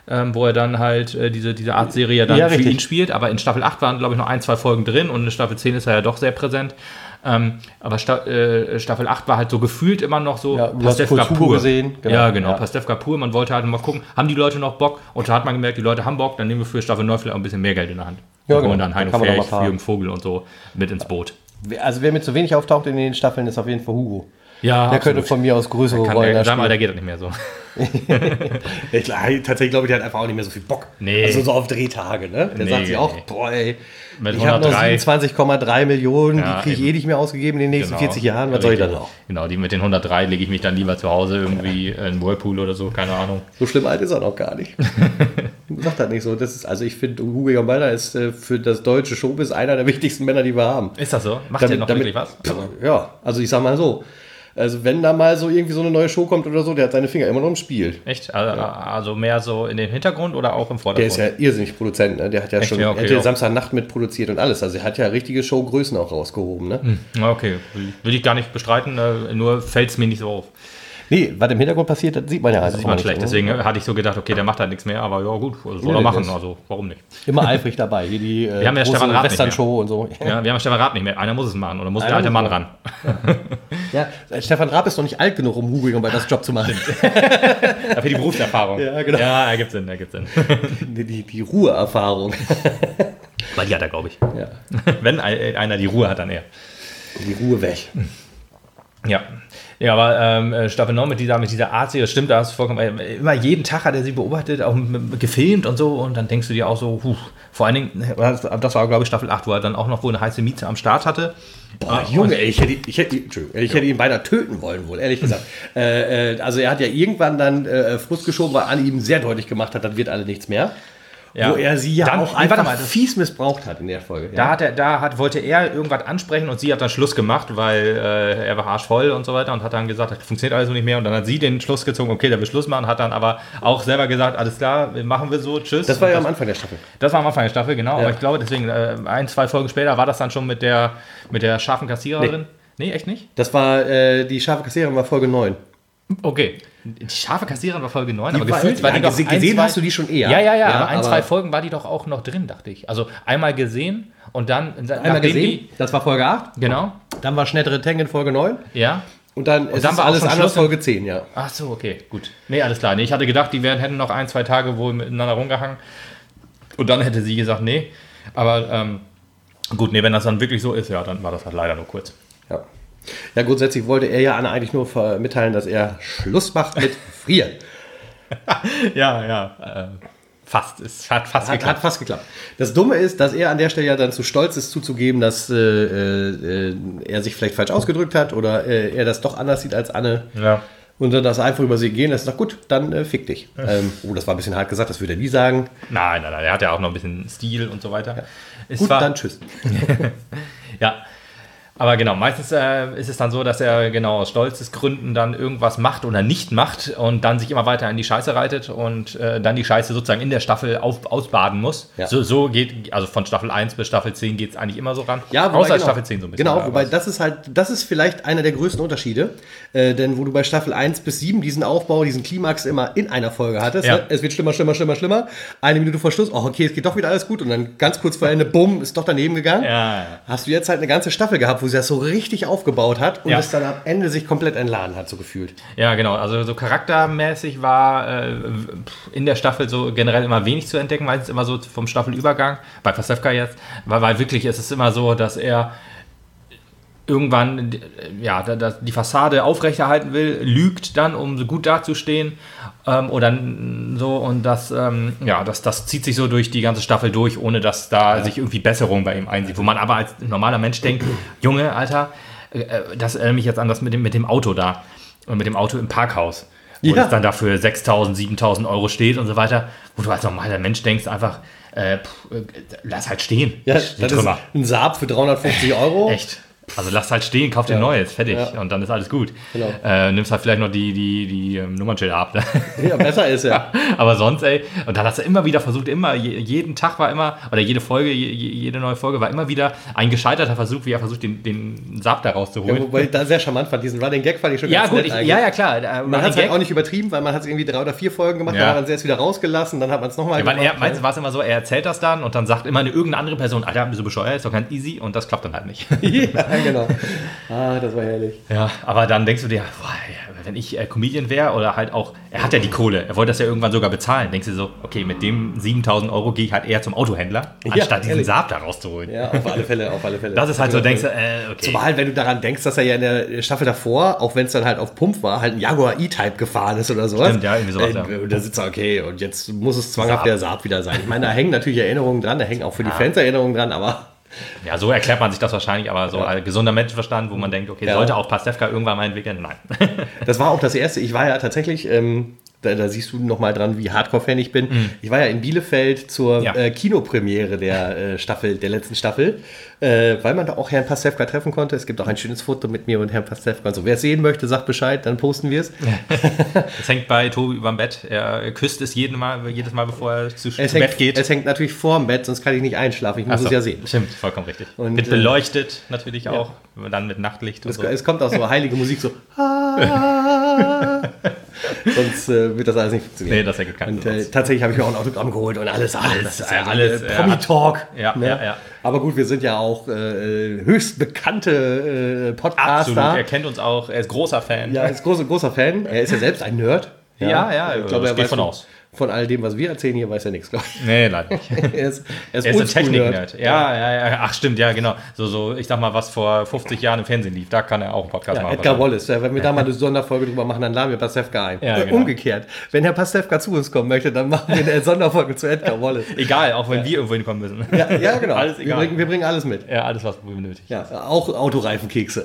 ähm, wo er dann halt äh, diese, diese Art-Serie dann Ja, für richtig. ihn spielt. Aber in Staffel acht waren, glaube ich, noch ein, zwei Folgen drin und in Staffel zehn ist er ja doch sehr präsent. Ähm, aber Sta äh, Staffel acht war halt so gefühlt immer noch so Ja, du hast kurz Hugo gesehen. Genau. Ja, genau, ja. Pastewka pur. Man wollte halt mal gucken, haben die Leute noch Bock? Und da hat man gemerkt, die Leute haben Bock, dann nehmen wir für Staffel neun vielleicht auch ein bisschen mehr Geld in der Hand. Ja, genau. Und genau. dann Heino Da kann man Ferch, noch mal Jürgen Vogel und so mit ins Boot. Also wer mit zu wenig auftaucht in den Staffeln, ist auf jeden Fall Hugo. Ja, der könnte von mir aus größere kann Rollen der, spielen. Sag mal, der geht das nicht mehr so. ich, tatsächlich glaube ich, der hat einfach auch nicht mehr so viel Bock. Nee. Also so auf Drehtage, ne? Der Nee, sagt sich auch, nee. boah ey, Mit ich habe noch hundertdrei siebenundzwanzig Komma drei Millionen, Ja, die kriege ich eben. eh nicht mehr ausgegeben in den nächsten Genau. vierzig Jahren. Was soll ich dann Richtig. noch? Genau, die mit den hundertdrei lege ich mich dann lieber zu Hause irgendwie in Whirlpool oder so, keine Ahnung. So schlimm alt ist er noch gar nicht. Sag das nicht so. Das ist, also ich finde, Hugo Gambetta ist äh, für das deutsche Showbiz einer der wichtigsten Männer, die wir haben. Ist das so? Macht der noch wirklich was? Ja, also ich sag mal so. Also wenn da mal so irgendwie so eine neue Show kommt oder so, der hat seine Finger immer noch im Spiel. Echt? Also, also mehr so in den Hintergrund oder auch im Vordergrund? Der ist ja irrsinnig Produzent, ne? Der hat ja Echt? schon Ja, okay, er hat ja auch. Samstagnacht mit produziert und alles. Also er hat ja richtige Showgrößen auch rausgehoben, ne? Ja, okay, will, will ich gar nicht bestreiten, äh, nur fällt es mir nicht so auf. Nee, was im Hintergrund passiert, das sieht man ja halt Das auch sieht man nicht, schlecht, ne? deswegen hatte ich so gedacht, okay, der macht halt nichts mehr, aber ja gut, soll Nee, er machen, das- also warum nicht? Immer eifrig dabei. Hier die äh, Wir haben ja Stefan Raab nicht Western-Show und so. Ja, wir haben Stefan Raab nicht mehr, einer muss es machen oder muss der Einer alte muss Mann ran. Ja, Stefan Raab ist noch nicht alt genug, um Hugo Gambettas Job zu machen. Dafür die Berufserfahrung. Ja, genau. Ja, ergibt Sinn, ergibt Sinn. die, die, die Ruheerfahrung. Weil die hat er, glaube ich. Ja. Wenn ein- einer die Ruhe hat, dann er. Die Ruhe weg. Ja. Ja, aber ähm, Staffel neun mit dieser, mit dieser Art-Serie, stimmt, da hast du vollkommen, äh, immer jeden Tag hat er sie beobachtet, auch mit, mit, gefilmt und so, und dann denkst du dir auch so, huh, vor allen Dingen, das, das war, glaube ich, Staffel acht, wo er dann auch noch wohl eine heiße Miete am Start hatte. Boah, Junge, ey, ich hätte, ich hätte, Entschuldigung, ich hätte ihn beinahe töten wollen, wohl, ehrlich gesagt. äh, äh, also er hat ja irgendwann dann äh, Frust geschoben, weil Anne ihm sehr deutlich gemacht hat, das wird alle nichts mehr. Ja. Wo er sie ja Dann- auch nee, einfach warte mal, das- fies missbraucht hat in der Folge. Da, hat er, da hat, wollte er irgendwas ansprechen und sie hat dann Schluss gemacht, weil äh, er war arschvoll und so weiter und hat dann gesagt, das funktioniert alles so nicht mehr, und dann hat sie den Schluss gezogen, okay, der will Schluss machen, hat dann aber auch selber gesagt, alles klar, machen wir so, tschüss. Das war ja Und am Anfang der Staffel. Das war am Anfang der Staffel, genau. Ja. Aber ich glaube, deswegen, äh, ein, zwei Folgen später war das dann schon mit der, mit der scharfen Kassiererin. Nee, echt nicht? Das war, äh, die scharfe Kassiererin war Folge neun. Okay. Die scharfe Kassiererin war Folge neun, Die aber war- gefühlt war die ja, doch gese- ein, gesehen zwei, hast du die schon eher. Ja, ja, ja, Ja, aber ein, aber- zwei Folgen war die doch auch noch drin, dachte ich. Also einmal gesehen und dann... Einmal gesehen, das war Folge acht. Die, genau, Dann war Schnettere Teng in Folge neun. ja. Und dann, es dann ist war auch alles schon anders Schluss in- Folge zehn, ja. Ach so, okay, gut. Nee, alles klar. Nee, ich hatte gedacht, die wären, hätten noch ein, zwei Tage wohl miteinander rumgehangen. Und dann hätte sie gesagt, nee. Aber ähm, gut, nee, wenn das dann wirklich so ist, ja, dann war das halt leider nur kurz. Ja. Ja, grundsätzlich wollte er ja Anne eigentlich nur ver- mitteilen, dass er Schluss macht mit Frieren. Ja, ja. Äh, fast. Es hat fast Hat, hat fast geklappt. Das Dumme ist, dass er an der Stelle ja dann zu stolz ist, zuzugeben, dass äh, äh, er sich vielleicht falsch ausgedrückt hat oder äh, er das doch anders sieht als Anne. Ja. Und dann das einfach über sie gehen lässt. Na gut, dann äh, fick dich. Ähm, oh, das war ein bisschen hart gesagt, das würde er nie sagen. Nein, nein, nein. Er hat ja auch noch ein bisschen Stil und so weiter. Es Gut, war, dann tschüss. Ja. Aber genau, meistens äh, ist es dann so, dass er genau aus Stolzesgründen dann irgendwas macht oder nicht macht und dann sich immer weiter in die Scheiße reitet und äh, dann die Scheiße sozusagen in der Staffel auf, ausbaden muss. Ja. So, so geht, also von Staffel eins bis Staffel zehn geht es eigentlich immer so ran. Ja, wobei, außer genau, Staffel zehn so ein bisschen. Genau, aber wobei es- das ist halt, das ist vielleicht einer der größten Unterschiede. Äh, denn wo du bei Staffel eins bis sieben diesen Aufbau, diesen Klimax immer in einer Folge hattest. Ja. Ne? Es wird schlimmer, schlimmer, schlimmer, schlimmer. Eine Minute vor Schluss, oh okay, es geht doch wieder alles gut. Und dann ganz kurz vor Ende, bumm, ist doch daneben gegangen. Ja, ja. Hast du jetzt halt eine ganze Staffel gehabt, wo sie das so richtig aufgebaut hat und Ja. es dann am Ende sich komplett entladen hat, so gefühlt. Ja, genau. Also so charaktermäßig war äh, in der Staffel so generell immer wenig zu entdecken, meistens immer so vom Staffelübergang, bei Pastewka jetzt, weil, weil wirklich ist es immer so, dass er irgendwann ja, da- da- die Fassade aufrechterhalten will, lügt dann, um so gut dazustehen ähm, oder n- so, und das, ähm, ja, das, das zieht sich so durch die ganze Staffel durch, ohne dass da sich irgendwie Besserung bei ihm einsieht, wo man aber als normaler Mensch denkt, Junge, Alter, äh, das erinnert mich jetzt an das mit dem, mit dem Auto da und mit dem Auto im Parkhaus, wo Ja. es dann dafür sechstausend, siebentausend Euro steht und so weiter, wo du als normaler Mensch denkst einfach, äh, pff, äh, lass halt stehen, Ja, die das ist Trümmer. ein Saab für dreihundertfünfzig Euro. Echt. Also lass halt stehen, kauf dir Ja. neues, fertig. Ja. Und dann ist alles gut. Genau. Äh, nimmst halt vielleicht noch die, die, die ähm, Nummernschilder ab. Ja, besser ist ja. Aber sonst, ey, und dann hast du immer wieder versucht, immer, je, jeden Tag war immer, oder jede Folge, je, jede neue Folge war immer wieder ein gescheiterter Versuch, wie er versucht, den, den Saab da Ja, rauszuholen. wobei ich da sehr charmant fand, diesen Running Gag fand ich schon Ja, ganz gut, nett ich, eigentlich. ja, ja, klar. äh, Man hat es Gag- halt auch nicht übertrieben, weil man hat es irgendwie drei oder vier Folgen gemacht, Ja. dann hat man es erst wieder rausgelassen, dann hat man es nochmal Ja, weil gemacht. er, meinst du, war es immer so, er erzählt das dann und dann sagt immer eine irgendeine andere Person, Alter, bist du bescheuert, ist doch ganz easy und das klappt dann halt nicht. Ja, genau. Ah, das war herrlich. Ja, aber dann denkst du dir, boah, wenn ich äh, Comedian wäre oder halt auch, er hat ja die Kohle, er wollte das ja irgendwann sogar bezahlen, denkst du so, okay, mit dem siebentausend Euro gehe ich halt eher zum Autohändler, Ja, anstatt diesen ehrlich. Saab da rauszuholen. Ja, auf alle Fälle, auf alle Fälle. Das ist halt so, denkst du, äh, okay. Zumal, wenn du daran denkst, dass er ja in der Staffel davor, auch wenn es dann halt auf Pump war, halt ein Jaguar E-Type gefahren ist oder sowas. Stimmt, ja, irgendwie sowas, äh, ja. Und da sitzt er, okay, und jetzt muss es zwanghaft Saab. der Saab wieder sein. Ich meine, da hängen natürlich Erinnerungen dran, da hängen auch für die Fans Erinnerungen dran, aber Ja, so erklärt man sich das wahrscheinlich, aber so ein gesunder Menschenverstand, wo man denkt, okay, Ja. sollte auch Pastewka irgendwann mal entwickeln? Nein. das war auch das Erste. Ich war ja tatsächlich, ähm, da, da siehst du nochmal dran, wie Hardcore-Fan ich bin. Ich war ja in Bielefeld zur Ja. äh, Kinopremiere der äh, Staffel, der letzten Staffel, äh, weil man da auch Herrn Pastewka treffen konnte. Es gibt auch ein schönes Foto mit mir und Herrn Pastewka. Also, wer es sehen möchte, sagt Bescheid, dann posten wir es. Es hängt bei Tobi überm Bett. Er küsst es jeden Mal, jedes Mal, bevor er zu, Es zu hängt, Bett geht. es hängt natürlich vorm Bett, sonst kann ich nicht einschlafen. Ich muss Ach so, es ja sehen. Stimmt, vollkommen richtig. Und, Mit äh, beleuchtet natürlich auch, dann mit Nachtlicht und Es, so. es kommt auch so heilige Musik, so. Ah. Sonst äh, wird das alles nicht funktionieren. Nee, das ergibt keinen Und Sinn. äh, tatsächlich habe ich mir auch ein Autogramm geholt und alles. alles das ist also, ja alles, äh, äh, Promi-Talk. Ja, ne? ja, ja. Aber gut, wir sind ja auch äh, höchst bekannte äh, Podcaster. Absolut, er kennt uns auch, er ist großer Fan. Ja, er ist großer, großer Fan. Er ist ja selbst ein Nerd. Ja, ja, ich glaube, er geht weiß von von, aus. von all dem, was wir erzählen hier, weiß er nichts, glaube ich. Nee, leider nicht. er ist, er ist, Er ist ein Oldschool-Nerd. Technik-Nerd. Ja, ja, ja. Ach, stimmt, ja, genau. So, so, ich sag mal, was vor fünfzig Jahren im Fernsehen lief, da kann er auch einen Podcast Ja, machen. Edgar Wallace. Wenn wir da mal eine Sonderfolge drüber machen, dann laden wir Pastewka ein. Ja, Äh, genau. Umgekehrt. Wenn Herr Pastewka zu uns kommen möchte, dann machen wir eine Sonderfolge zu Edgar Wallace. Egal, auch wenn wir irgendwo hinkommen müssen. Ja, ja genau. Alles wir, egal. bringen, wir bringen alles mit. Ja, alles, was wir benötigen. Ja, auch Autoreifenkekse.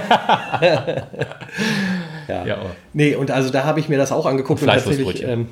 ja. Ja, oh. Nee, und also da habe ich mir das auch angeguckt. Und tatsächlich, Fleischwurstbrötchen.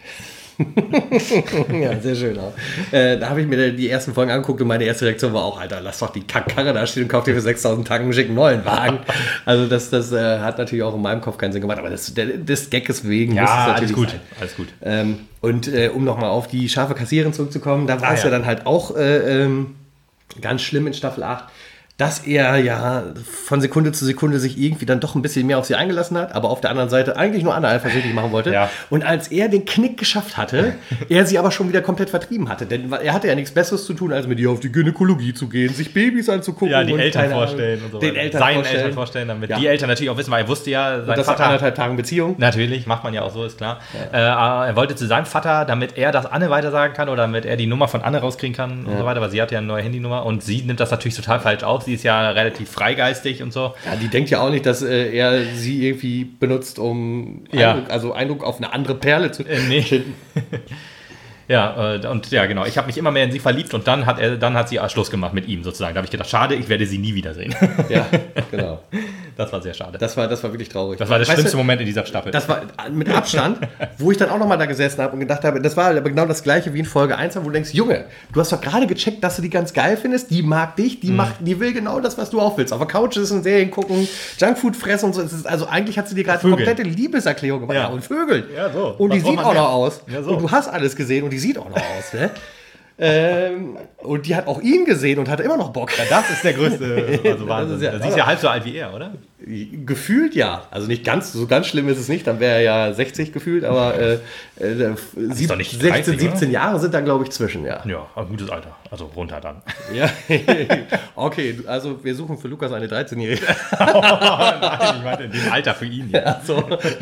ähm, ja, sehr schön auch. Äh, da habe ich mir die ersten Folgen angeguckt und meine erste Reaktion war auch, Alter, lass doch die Kackkarre da stehen und kauf dir für sechstausend Tacken einen schicken neuen Wagen. Also das, das äh, hat natürlich auch in meinem Kopf keinen Sinn gemacht, aber das, der, des Gagges wegen muss es Ja, natürlich alles gut. sein. Alles gut. Ähm, und äh, um nochmal auf die scharfe Kassiererin zurückzukommen, da war Ah, es ja. ja dann halt auch äh, ähm, ganz schlimm in Staffel acht, dass er ja von Sekunde zu Sekunde sich irgendwie dann doch ein bisschen mehr auf sie eingelassen hat, aber auf der anderen Seite eigentlich nur Anna eifersüchtig machen wollte. Ja. Und als er den Knick geschafft hatte, er sie aber schon wieder komplett vertrieben hatte. Denn er hatte ja nichts Besseres zu tun, als mit ihr auf die Gynäkologie zu gehen, sich Babys anzugucken. Ja, die und Eltern keine Ahnung, vorstellen und so Den weiter. Eltern Seinen vorstellen. Eltern vorstellen, damit Ja. die Eltern natürlich auch wissen, weil er wusste ja, sein Und das nach Vater... anderthalb Tagen Beziehung. Natürlich, macht man ja auch so, ist klar. Äh, aber er wollte zu seinem Vater, damit er das Anne weitersagen kann oder damit er die Nummer von Anne rauskriegen kann und so weiter, weil sie hat ja eine neue Handynummer und sie nimmt das natürlich total falsch auf. Sie ist ja relativ freigeistig und so. Ja, die denkt ja auch nicht, dass äh, er sie irgendwie benutzt, um Ja. Eindruck, also Eindruck auf eine andere Perle zu Äh, nee. Ja, äh, und ja, genau. Ich habe mich immer mehr in sie verliebt und dann hat er, dann hat sie Schluss gemacht mit ihm sozusagen. Da habe ich gedacht, schade, ich werde sie nie wiedersehen. Ja, genau. Das war sehr schade. Das, Das war, das war wirklich traurig. war der Weißt schlimmste du, Moment in dieser Staffel. Das war mit Abstand, wo ich dann auch nochmal da gesessen habe und gedacht habe, das war aber genau das gleiche wie in Folge eins, wo du denkst, Junge, du hast doch gerade gecheckt, dass du die ganz geil findest, die mag dich, die macht, die will genau das, was du auch willst. Auf der Couch ist ein Serien gucken, Junkfood fressen und so. Es ist, also eigentlich hat sie dir gerade eine Vögeln. komplette Liebeserklärung gemacht. Ja. Ja, und Vögeln. Ja, so. Und die Was braucht sieht man auch mehr? noch aus. Ja, so. Und du hast alles gesehen und die sieht auch noch aus, ne? ähm, und die hat auch ihn gesehen und hatte immer noch Bock. Ja, das ist der größte also Wahnsinn. ist ja- Sie ist ja halb so alt wie er, oder? Gefühlt ja. Also nicht ganz, so ganz schlimm ist es nicht, dann wäre er ja sechzig gefühlt, aber äh, äh, sieb, doch nicht sechzehn, dreißig, siebzehn Jahre sind da, glaube ich, zwischen, ja. Ja, ein gutes Alter. Also runter dann. ja. Okay, du- also wir suchen für Lukas eine dreizehnjährige. Nein, ich meinte in dem Alter für ihn. Ja. So.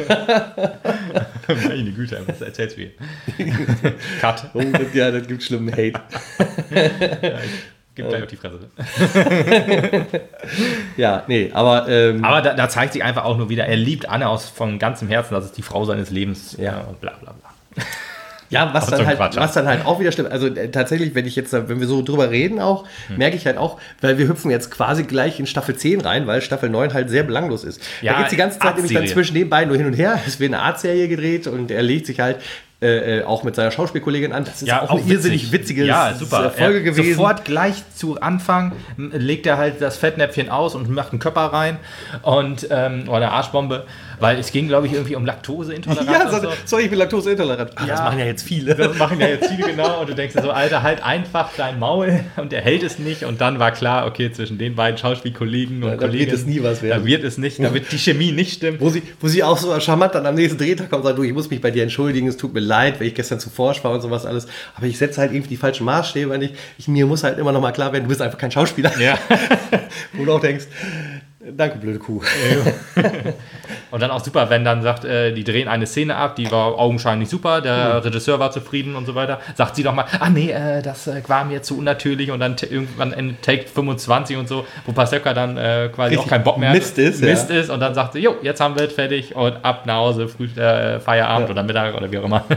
Meine Güte, was erzählst du hier? Cut. Oh, das, ja, das gibt schlimmen Hate. Gib gleich auf die Fresse. Ja, nee, aber ähm, Aber da, da zeigt sich einfach auch nur wieder, er liebt Anne aus von ganzem Herzen, das ist die Frau seines Lebens. Ja. Und bla bla bla. ja, was Aber dann, so ein halt, Quatsch, was dann halt auch wieder stimmt. Also äh, tatsächlich, wenn ich jetzt, da- wenn wir so drüber reden auch, Hm. merke ich halt auch, weil wir hüpfen jetzt quasi gleich in Staffel zehn rein, weil Staffel neun halt sehr belanglos ist. Ja, da geht die ganze Zeit nämlich dann Arztserie. zwischen den beiden nur hin und her. Es wird eine Art-Serie gedreht und er legt sich halt, Äh, auch mit seiner Schauspielkollegin an. Das ist ja, auch, auch eine irrsinnig witzige ja, super. Folge ja, gewesen. Sofort gleich zu Anfang legt er halt das Fettnäpfchen aus und macht einen Körper rein und ähm, oder eine Arschbombe, weil es ging, glaube ich, irgendwie um Laktoseintoleranz. Ja, und so, so. sorry, ich bin laktoseintolerant. Ach, Ja. Das machen ja jetzt viele. Das machen ja jetzt viele, genau. Und du denkst dir so, Alter, halt einfach dein Maul und er hält es nicht. Und dann war klar, okay, zwischen den beiden Schauspielkollegen und Ja, da Kollegen. wird es nie was werden. Da wird es nicht, da wird die Chemie nicht stimmen. Wo sie, wo sie auch so charmant dann am nächsten Drehtag kommt und sagt, du, ich muss mich bei dir entschuldigen, es tut mir leid, weil ich gestern zu forsch war und sowas alles. Aber ich setze halt irgendwie die falschen Maßstäbe, weil ich, ich, mir muss halt immer noch mal klar werden, du bist einfach kein Schauspieler. Ja. Wo du auch denkst, danke, blöde Kuh. Und dann auch super, wenn dann sagt, äh, die drehen eine Szene ab, die war augenscheinlich super, der mhm. Regisseur war zufrieden und so weiter. Sagt sie doch mal, ah nee, äh, das äh, war mir zu unnatürlich und dann t- irgendwann in Take fünfundzwanzig und so, wo Pasewka dann äh, quasi Richtig auch keinen Bock mehr Mist ist, Mist ja. ist und dann sagt sie, jo, jetzt haben wir es fertig und ab nach Hause, früh, äh, Feierabend Ja. oder Mittag oder wie auch immer.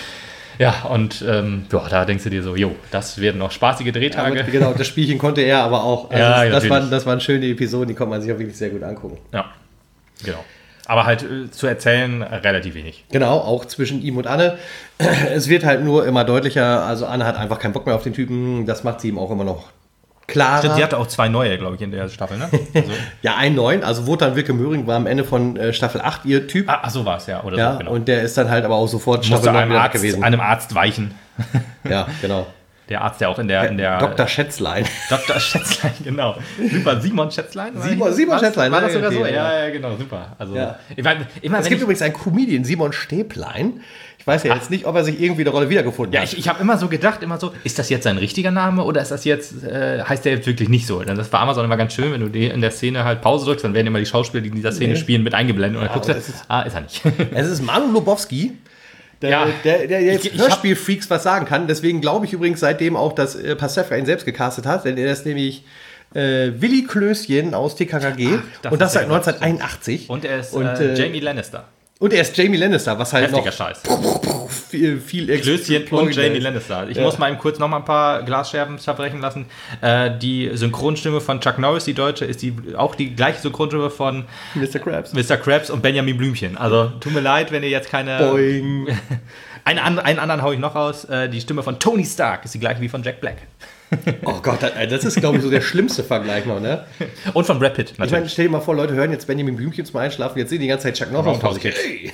Ja, und ähm, ja, da denkst du dir so, jo, das werden noch spaßige Drehtage. Ja, genau, das Spielchen konnte er aber auch. Also Ja, das, natürlich. waren, das waren schöne Episoden, die konnte man sich auch wirklich sehr gut angucken. Ja, genau. Aber halt äh, zu erzählen, äh, relativ wenig. Genau, auch zwischen ihm und Anne. Es wird halt nur immer deutlicher, also Anne hat einfach keinen Bock mehr auf den Typen, das macht sie ihm auch immer noch klarer. Stimmt, sie hatte auch zwei neue, glaube ich, in der Staffel, ne? Also, Ja, einen neuen, also Wotan Wilke Möhring war am Ende von äh, Staffel acht ihr Typ. ah, ach, so war es, ja. Oder ja, so, genau. und der ist dann halt aber auch sofort Musste Staffel neun einem wieder weg Arzt, gewesen. einem Arzt weichen. Ja, genau. Der Arzt, der auch in der... In der Doktor Schätzlein. Doktor Schätzlein, genau. Super, Simon Schätzlein? war Simon- ich- Simon war- Schätzlein, War das ja, sogar so? okay, Ja, ja, genau, super. Also, Ja. ich meine, immer Es wenn gibt ich, übrigens einen Comedian, Simon Stäblein. Ich weiß ja jetzt nicht, ob er sich irgendwie eine Rolle wiedergefunden ja, hat. ich, ich habe immer so gedacht, immer so, ist das jetzt sein richtiger Name oder ist das jetzt, äh, heißt der jetzt wirklich nicht so? Denn das war Amazon immer ganz schön, wenn du die in der Szene halt Pause drückst, dann werden immer die Schauspieler, die in dieser Szene Nee. spielen, mit eingeblendet und dann Ja, guckst du, aber es ist- ah, ist er nicht. Es ist Manu Lobowski, der, Ja. der, der jetzt Ich- ich hab- Hörspielfreaks was sagen kann. Deswegen glaube ich übrigens seitdem auch, dass äh, Pasewka ihn selbst gecastet hat, denn er ist nämlich äh, Willi Klößchen aus T K K G das und das ist seit sehr gut. neunzehnhunderteinundachtzig. Und er ist Und, äh, äh, Jamie Lannister. Und er ist Jamie Lannister, was halt Heftiger noch Scheiß. viel, viel Klößchen und Explosion Jamie ist. Lannister. Ich Ja. muss mal eben kurz noch mal ein paar Glasscherben zerbrechen lassen. Äh, die Synchronstimme von Chuck Norris, die deutsche, ist die, auch die gleiche Synchronstimme von Mister Krabs. Mister Krabs und Benjamin Blümchen. Also tut mir leid, wenn ihr jetzt keine... Boing. Einen, an- einen anderen hau ich noch raus. Äh, die Stimme von Tony Stark ist die gleiche wie von Jack Black. Oh Gott, das das ist, glaube ich, so der schlimmste Vergleich noch, ne? Und von Brad Pitt, Ich meine, natürlich. stell dir mal vor, Leute hören jetzt Benjamin Blümchen zum Einschlafen, jetzt sehen die ganze Zeit Chuck Norris und Roundhouse sich, hey,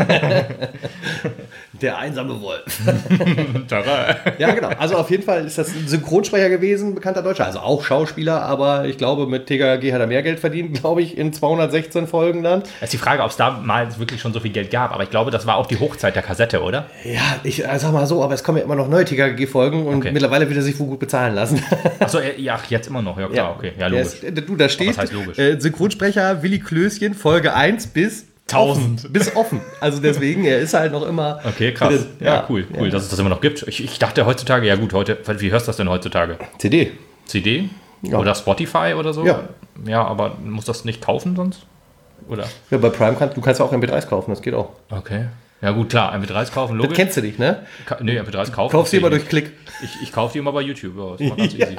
der einsame Wolf. Ja, genau. Also auf jeden Fall ist das ein Synchronsprecher gewesen, ein bekannter Deutscher. Also auch Schauspieler, aber ich glaube, mit T K G hat er mehr Geld verdient, glaube ich, in zweihundertsechzehn Folgen dann. Es ist die Frage, ob es da mal wirklich schon so viel Geld gab. Aber ich glaube, das war auch die Hochzeit der Kassette, oder? Ja, ich äh, sag mal so, aber es kommen ja immer noch neue T K G-Folgen und Okay. mittlerweile wird er sich wohl gut bezahlen lassen. Achso, ja, jetzt immer noch. Ja, klar, okay. Ja, Der logisch. Ist, äh, du, da steht was heißt logisch? Äh, Synchronsprecher Willi Klößchen, Folge eins bis Tausend. offen, bis offen. Also deswegen, er ist halt noch immer... Okay, krass. Bitte, Ja, ja. cool, cool, dass es das immer noch gibt. Ich, ich dachte heutzutage, ja gut, heute, wie hörst du das denn heutzutage? C D. C D? Ja. Oder Spotify oder so? Ja. Ja, aber muss das nicht kaufen sonst? Oder? Ja, bei Prime kannst du kannst ja auch M P dreis kaufen, das geht auch. Okay. Ja gut, klar, M P dreis kaufen, Das logisch. kennst du nicht, ne? Ka- nee, M P dreis kaufen. Kaufst du immer natürlich durch Klick. nicht. Ich, ich kaufe die immer bei YouTube. Ja, ist mal ganz easy.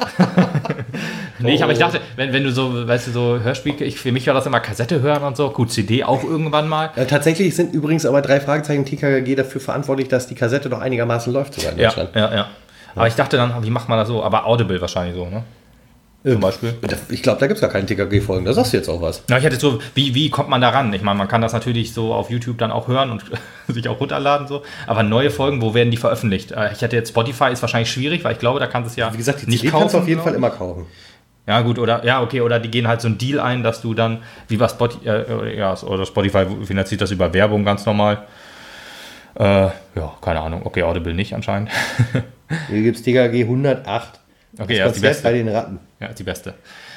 Nee, ich, aber ich dachte, wenn, wenn du so, weißt du, so Hörspiel, ich, für mich war das immer Kassette hören und so. Gut, C D auch irgendwann mal. Äh, tatsächlich sind übrigens aber drei Fragezeichen T K G dafür verantwortlich, dass die Kassette doch einigermaßen läuft sogar in Ja, Deutschland. ja, ja. Aber ich dachte dann, wie macht man das so? Aber Audible wahrscheinlich so, ne? Zum Beispiel. Ich glaube, da gibt es gar keine T K G-Folgen. Da sagst du jetzt auch was. Ja, ich hätte so, wie, wie kommt man da ran? Ich meine, man kann das natürlich so auf YouTube dann auch hören und sich auch runterladen, so. Aber neue Folgen, wo werden die veröffentlicht? Äh, Ich hätte jetzt Spotify, ist wahrscheinlich schwierig, weil ich glaube, da kannst du es ja Wie gesagt, die nicht C D kaufen. kannst du auf jeden glaub Fall ich. immer kaufen. Ja, gut, oder, ja, okay, oder die gehen halt so einen Deal ein, dass du dann, wie bei Spotify, äh, ja, oder Spotify finanziert das über Werbung ganz normal. Äh, ja, keine Ahnung. Okay, Audible nicht anscheinend. Hier gibt es T K G hundertacht. Okay, Das ja, ist die Konzert beste. bei den Ratten. Ja, ist die beste.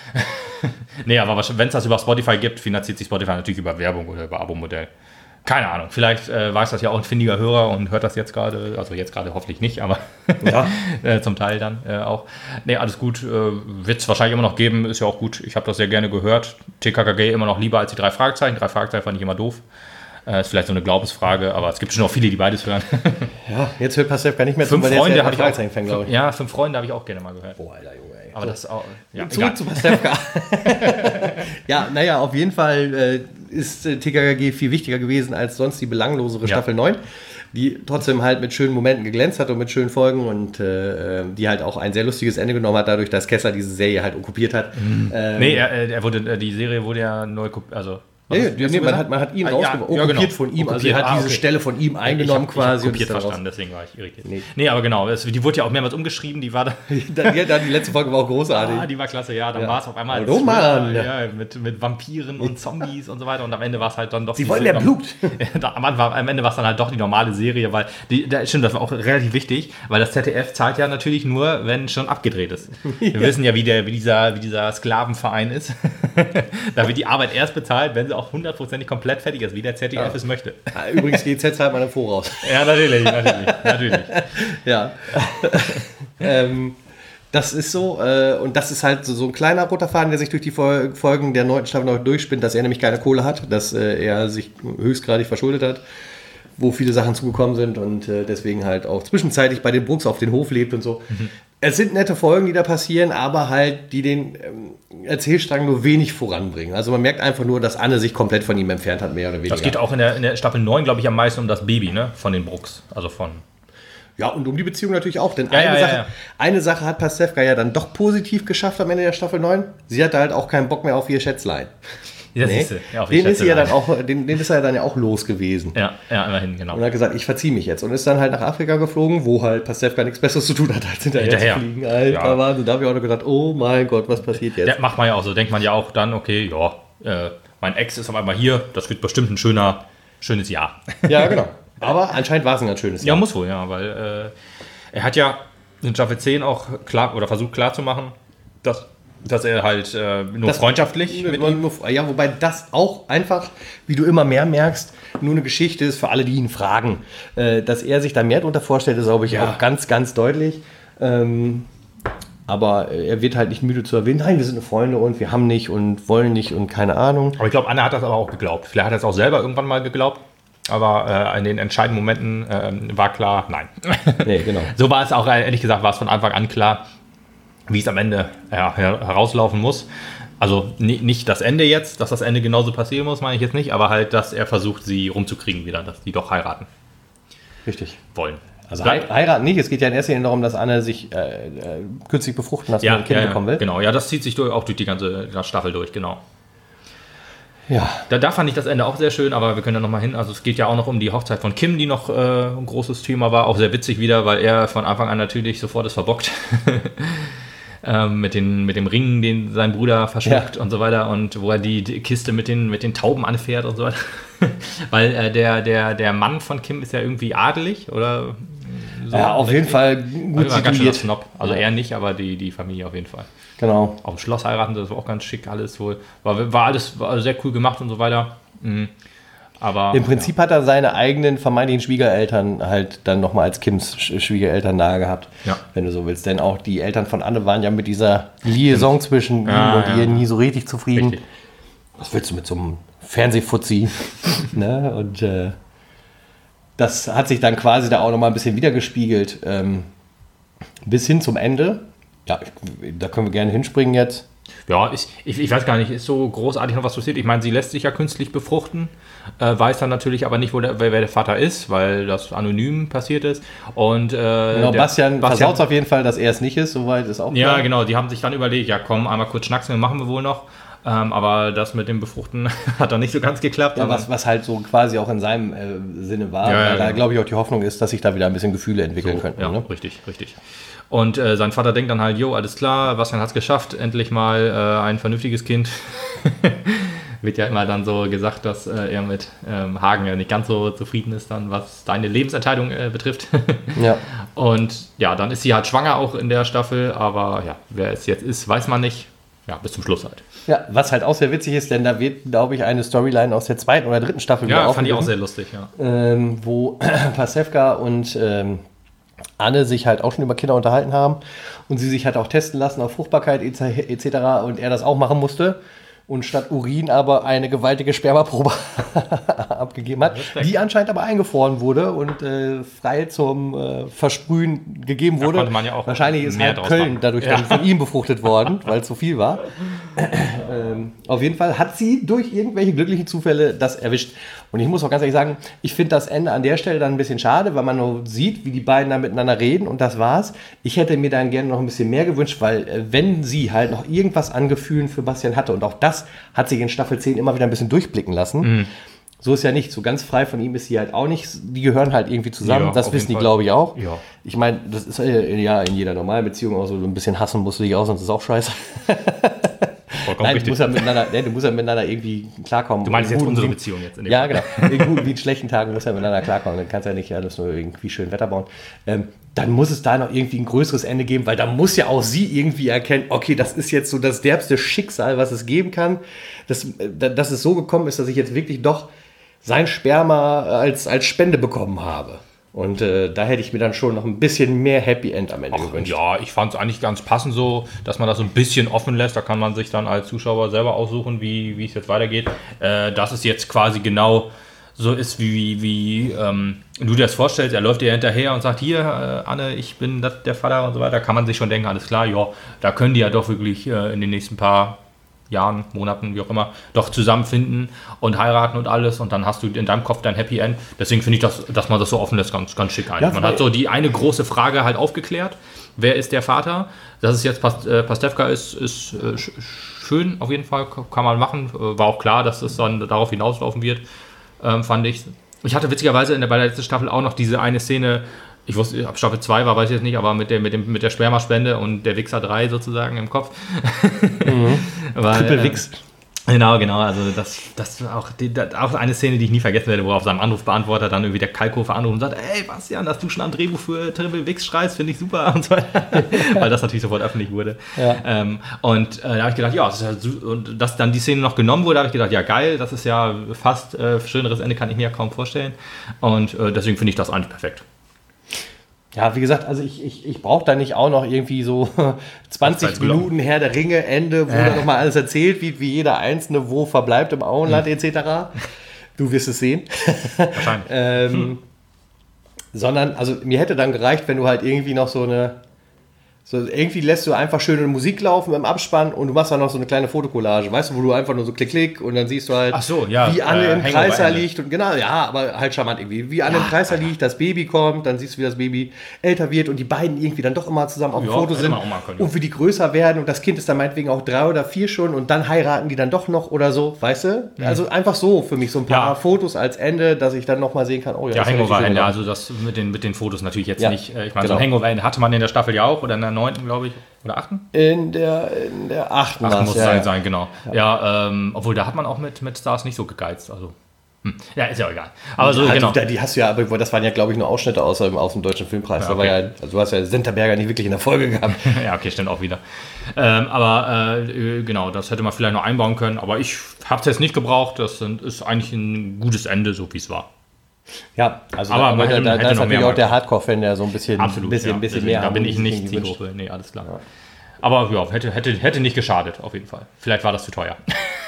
Nee, aber wenn es das über Spotify gibt, finanziert sich Spotify natürlich über Werbung oder über Abo-Modell. Keine Ahnung, vielleicht äh, weiß das ja auch ein findiger Hörer und hört das jetzt gerade, also jetzt gerade hoffentlich nicht, aber Ja. äh, zum Teil dann äh, auch. Nee, alles gut, äh, wird es wahrscheinlich immer noch geben, ist ja auch gut. Ich habe das sehr gerne gehört. T K K G immer noch lieber als die drei Fragezeichen. Drei Fragezeichen fand ich immer doof. Äh, ist vielleicht so eine Glaubensfrage, aber es gibt schon noch viele, die beides hören. Ja, jetzt hört Pasewka nicht mehr zu, Fünf weil der ist Freunde ja habe ich Fragezeichen-Fan, auch. glaube ich. Ja, fünf Freunde habe ich auch gerne mal gehört. Boah, Alter, Junge, ey. Aber So. das auch. Ja, Zurück egal. zu Pasewka. Ja, naja, auf jeden Fall äh, ist äh, T K K G viel wichtiger gewesen als sonst die belanglosere Ja. Staffel neun. die trotzdem halt mit schönen Momenten geglänzt hat und mit schönen Folgen und äh, die halt auch ein sehr lustiges Ende genommen hat, dadurch, dass Kessler diese Serie halt okkupiert hat. Mhm. Ähm, nee, er, er wurde, die Serie wurde ja neu, also Ja, ja, nee, man, hat, man hat ihn ah, rausgebracht, ja, okkupiert genau. von ihm, Okkupiert, also er hat ah, diese okay. Stelle von ihm eingenommen ich hab, quasi. Ich hab kopiert und ist verstanden, daraus- deswegen war ich irritiert. Nee. Nee, aber genau, es, die wurde ja auch mehrmals umgeschrieben, die war da, dann, ja, dann die letzte Folge war auch großartig. ah, die war klasse, ja, dann Ja. war es auf einmal Oh, Mann. ja, mit, mit Vampiren und Zombies und so weiter und am Ende war es halt dann doch Sie diese- wollen der Blut. Ja, am, Anfang, am Ende war es dann halt doch die normale Serie, weil, die, da, stimmt, das war auch relativ wichtig, weil das Z D F zahlt ja natürlich nur, wenn schon abgedreht ist. Wir Ja. wissen ja, wie, der, wie, dieser, wie dieser Sklavenverein ist. Da wird die Arbeit erst bezahlt, wenn sie auch hundertprozentig komplett fertig ist, wie der Z D F Ja. es möchte. Ah, Übrigens, G Z zahlt man im Voraus. Ja, natürlich, natürlich, natürlich. Ja. ähm, das ist so, äh, und das ist halt so, so ein kleiner roter Faden, der sich durch die Fol- Folgen der neunten Staffel noch durchspinnt, dass er nämlich keine Kohle hat, dass äh, er sich höchstgradig verschuldet hat, wo viele Sachen zugekommen sind und äh, deswegen halt auch zwischenzeitlich bei den Brooks auf den Hof lebt und so. Mhm. Es sind nette Folgen, die da passieren, aber halt, die den ähm, Erzählstrang nur wenig voranbringen. Also man merkt einfach nur, dass Anne sich komplett von ihm entfernt hat, mehr oder weniger. Das geht auch in der, in der Staffel neun, glaube ich, am meisten um das Baby, ne? Von den Brooks. Also von. Ja, und um die Beziehung natürlich auch, denn Ja, eine, ja, ja, Sache, ja. eine Sache hat Pastewka ja dann doch positiv geschafft am Ende der Staffel neun. Sie hatte halt auch keinen Bock mehr auf ihr Schätzlein. Das Nee. siehst du. Ja, auf die Den ist sie ja Schätzelein. dann auch, den, den ist er dann ja auch los gewesen. Ja, ja, immerhin, genau. Und hat gesagt, ich verziehe mich jetzt. Und ist dann halt nach Afrika geflogen, wo halt Pastewka nichts Besseres zu tun hat, als hinterher, Hinterher. zu fliegen. Alter, Ja. Wahnsinn. Da habe ich auch noch gedacht, oh mein Gott, was passiert jetzt? Ja, macht man ja auch so. Denkt man ja auch dann, okay, ja, äh, mein Ex ist auf einmal hier, das wird bestimmt ein schöner, schönes Jahr. Ja, genau. Aber anscheinend war es ein ganz schönes Ja, Jahr. muss wohl, ja, weil äh, er hat ja in Staffel zehn auch klar oder versucht klarzumachen, dass, dass er halt äh, nur Das- freundschaftlich mit ihm. Ja, wobei das auch einfach, wie du immer mehr merkst, nur eine Geschichte ist für alle, die ihn fragen. Äh, dass er sich da mehr drunter vorstellt, ist, glaube ich, Ja. auch ganz, ganz deutlich. Ähm, aber äh, er wird halt nicht müde zu erwähnen, nein, wir sind eine Freunde und wir haben nicht und wollen nicht und keine Ahnung. Aber ich glaube, Anna hat das aber auch geglaubt. Vielleicht hat er es auch selber irgendwann mal geglaubt. Aber äh, in den entscheidenden Momenten äh, war klar, nein. Nee, genau. So war es auch, äh, ehrlich gesagt, war es von Anfang an klar, wie es am Ende ja, her herauslaufen muss. Also ni- nicht das Ende jetzt, dass das Ende genauso passieren muss, meine ich jetzt nicht, aber halt, dass er versucht, sie rumzukriegen wieder, dass die doch heiraten Richtig. wollen. Also Bleibt- hei- heiraten nicht, es geht ja in erster Linie darum, dass Anne sich äh, äh, künstlich befruchten lassen ja, und ein Kind ja, bekommen will. Genau, ja, das zieht sich durch, auch durch die ganze Staffel durch, genau. Ja. Da, da fand ich das Ende auch sehr schön, aber wir können ja nochmal hin. Also es geht ja auch noch um die Hochzeit von Kim, die noch äh, ein großes Thema war. Auch sehr witzig wieder, weil er von Anfang an natürlich sofort es verbockt. ähm, mit, den, mit dem Ring, den sein Bruder verschluckt Ja. und so weiter. Und wo er die, die Kiste mit den, mit den Tauben anfährt und so weiter. Weil äh, der, der, der Mann von Kim ist ja irgendwie adelig, oder? So. Ja, auf jeden Fall Also gut war ganz schön situiert. Snob. Also Ja. er nicht, aber die, die Familie auf jeden Fall. Genau. Auf dem Schloss heiraten, das war auch ganz schick alles wohl. War, war alles war sehr cool gemacht und so weiter. Mhm. Aber Im Prinzip hat er seine eigenen vermeintlichen Schwiegereltern halt dann nochmal als Kims Sch- Schwiegereltern nahe gehabt, Ja. wenn du so willst. Denn auch die Eltern von Anne waren ja mit dieser Liaison zwischen Ja, ihm und ja. ihr nie so richtig zufrieden. Richtig. Was willst du mit so einem Fernsehfuzzi? Ne? Und äh, das hat sich dann quasi da auch nochmal ein bisschen wiedergespiegelt. Ähm, bis hin zum Ende. Ja, ich, da können wir gerne hinspringen jetzt. Ja, ich, ich, ich weiß gar nicht, ist so großartig noch was passiert. Ich meine, sie lässt sich ja künstlich befruchten, äh, weiß dann natürlich aber nicht, wo der, wer, wer der Vater ist, weil das anonym passiert ist. Und äh, Genau, der- Bastian, versaut auf jeden Fall, dass er es nicht ist, soweit ist auch Ja, klar. genau, die haben sich dann überlegt, ja komm, einmal kurz schnacksen, machen wir wohl noch. Ähm, aber das mit dem Befruchten hat dann nicht so ganz geklappt. Ja, aber- was, was halt so quasi auch in seinem äh, Sinne war, Ja, ja, weil da genau. glaube ich auch die Hoffnung ist, dass sich da wieder ein bisschen Gefühle entwickeln So, könnten. ja, Ne? richtig, richtig. Und äh, sein Vater denkt dann halt, jo, alles klar, Bastian hat es geschafft, endlich mal äh, ein vernünftiges Kind. Wird ja immer dann so gesagt, dass äh, er mit ähm, Hagen ja nicht ganz so zufrieden ist, dann was deine Lebensentscheidung äh, betrifft. Ja. Und ja, dann ist sie halt schwanger auch in der Staffel, aber ja, wer es jetzt ist, weiß man nicht. Ja, bis zum Schluss halt. ja, was halt auch sehr witzig ist, denn da wird, glaube ich, eine Storyline aus der zweiten oder dritten Staffel Ja, fand ich auch aufgegriffen, sehr lustig, ja. ähm, wo Pastewka und ähm, Anne sich halt auch schon über Kinder unterhalten haben und sie sich halt auch testen lassen auf Fruchtbarkeit et cetera und er das auch machen musste und statt Urin aber eine gewaltige Spermaprobe abgegeben hat, Respekt. die anscheinend aber eingefroren wurde und äh, frei zum äh, Versprühen gegeben Da wurde. konnte man ja auch Wahrscheinlich ist mehr halt draus Köln machen. dadurch Ja. dann von ihm befruchtet worden, weil es zu viel war. ähm, auf jeden Fall hat sie durch irgendwelche glücklichen Zufälle das erwischt. Und ich muss auch ganz ehrlich sagen, ich finde das Ende an der Stelle dann ein bisschen schade, weil man nur sieht, wie die beiden da miteinander reden und das war's. Ich hätte mir dann gerne noch ein bisschen mehr gewünscht, weil äh, wenn sie halt noch irgendwas an Gefühlen für Bastian hatte und auch das hat sich in Staffel zehn immer wieder ein bisschen durchblicken lassen, mhm. So ist ja nicht. So ganz frei von ihm ist sie halt auch nicht. Die gehören halt irgendwie zusammen. Ja, das wissen die, glaube ich, auch. Ja. Ich meine, das ist ja in jeder normalen Beziehung auch so ein bisschen hassen musst du dich auch, sonst ist es auch scheiße. Nein, du musst, ja miteinander, nee, du musst ja miteinander irgendwie klarkommen. Du meinst jetzt guten, unsere Beziehung jetzt? In dem ja, genau. In guten wie in schlechten Tagen musst du ja miteinander klarkommen. Dann kannst du ja nicht alles nur irgendwie schön Wetter bauen. Ähm, dann muss es da noch irgendwie ein größeres Ende geben, weil da muss ja auch sie irgendwie erkennen, okay, das ist jetzt so das derbste Schicksal, was es geben kann. Dass, dass es so gekommen ist, dass ich jetzt wirklich doch sein Sperma als, als Spende bekommen habe. Und äh, da hätte ich mir dann schon noch ein bisschen mehr Happy End am Ende Ach, gewünscht. Ja, ich fand es eigentlich ganz passend so, dass man das so ein bisschen offen lässt. Da kann man sich dann als Zuschauer selber aussuchen, wie, wie es jetzt weitergeht. Äh, dass es jetzt quasi genau so ist, wie, wie ähm, du dir das vorstellst. Er läuft dir hinterher und sagt, hier, äh, Anne, ich bin das, der Vater und so weiter. Kann man sich schon denken, alles klar, ja, da können die ja doch wirklich äh, in den nächsten paar Jahren, Monaten, wie auch immer, doch zusammenfinden und heiraten und alles und dann hast du in deinem Kopf dein Happy End. Deswegen finde ich, das, dass man das so offen lässt, ganz, ganz schick eigentlich. Ja, man hat so die eine große Frage halt aufgeklärt. Wer ist der Vater? Dass es jetzt Past, äh, Pastewka ist, ist äh, schön auf jeden Fall, kann man machen. War auch klar, dass es dann darauf hinauslaufen wird, ähm, fand ich. Ich hatte witzigerweise in der, bei der letzten Staffel auch noch diese eine Szene. Ich wusste, ab Staffel zwei war, weiß ich jetzt nicht, aber mit der, mit dem, mit der Spermaspende und der Wichser drei sozusagen im Kopf. Mhm. Weil, Triple Wix. Äh, genau, genau. Also das, das war auch, die, das, auch eine Szene, die ich nie vergessen werde, wo auf seinem Anrufbeantworter dann irgendwie der Kalkofer anruft und sagt, ey Bastian, dass du schon am Drehbuch für Triple Wix schreibst, finde ich super und so weiter. Weil das natürlich sofort öffentlich wurde. Ja. Ähm, und äh, da habe ich gedacht, ja, das ist ja, und dass dann die Szene noch genommen wurde, habe ich gedacht, ja geil, das ist ja fast äh, schöneres Ende, kann ich mir ja kaum vorstellen. Und äh, deswegen finde ich das eigentlich perfekt. Ja, wie gesagt, also ich, ich, ich brauche da nicht auch noch irgendwie so zwanzig Minuten Herr der Ringe, Ende, wo äh. da nochmal alles erzählt wird, wie jeder Einzelne wo verbleibt im Auenland mhm. et cetera. Du wirst es sehen. Wahrscheinlich. ähm, hm. Sondern, also mir hätte dann gereicht, wenn du halt irgendwie noch so eine, so irgendwie lässt du einfach schöne Musik laufen im Abspann und du machst dann noch so eine kleine Fotokollage, weißt du, wo du einfach nur so klick, klick und dann siehst du halt, Ach so, ja, wie Anne äh, im Kreiser liegt und genau, ja, aber halt charmant irgendwie, wie Anne ja, im Kreiser liegt, das Baby kommt, dann siehst du, wie das Baby älter wird und die beiden irgendwie dann doch immer zusammen auf dem ja, Foto sind können, und wie die größer werden und das Kind ist dann meinetwegen auch drei oder vier schon und dann heiraten die dann doch noch oder so, weißt du? Mhm. Also einfach so für mich so ein paar ja. Fotos als Ende, dass ich dann nochmal sehen kann, oh ja. Ja, Hangover-Ende, also das mit den, mit den Fotos natürlich jetzt ja, nicht, ich meine, genau. So ein Hangover-Ende hatte man in der Staffel ja auch oder in der neunten, glaube ich. Oder achten? In der, in der achten. Achten muss es ja, sein, genau. Ja, ja ähm, obwohl da hat man auch mit, mit Stars nicht so gegeizt. Also, hm. Ja, ist ja egal. Aber so, ja, genau. Die, die hast du ja, aber das waren ja, glaube ich, nur Ausschnitte aus, aus dem Deutschen Filmpreis. Ja, okay. Da war ja, also du hast ja Sinterberger nicht wirklich in der Folge gehabt. Ja, okay, stimmt auch wieder. Ähm, aber äh, genau, das hätte man vielleicht noch einbauen können. Aber ich habe es jetzt nicht gebraucht. Das ist eigentlich ein gutes Ende, so wie es war. Ja, also aber da, man hätte, da, da hätte ist natürlich auch der Hardcore-Fan, der so ein bisschen, Absolut, bisschen, ja. bisschen Deswegen, mehr da bin ich nicht Zielgruppe. Nee, alles klar. Ja. Aber ja, hätte, hätte, hätte nicht geschadet, auf jeden Fall. Vielleicht war das zu teuer.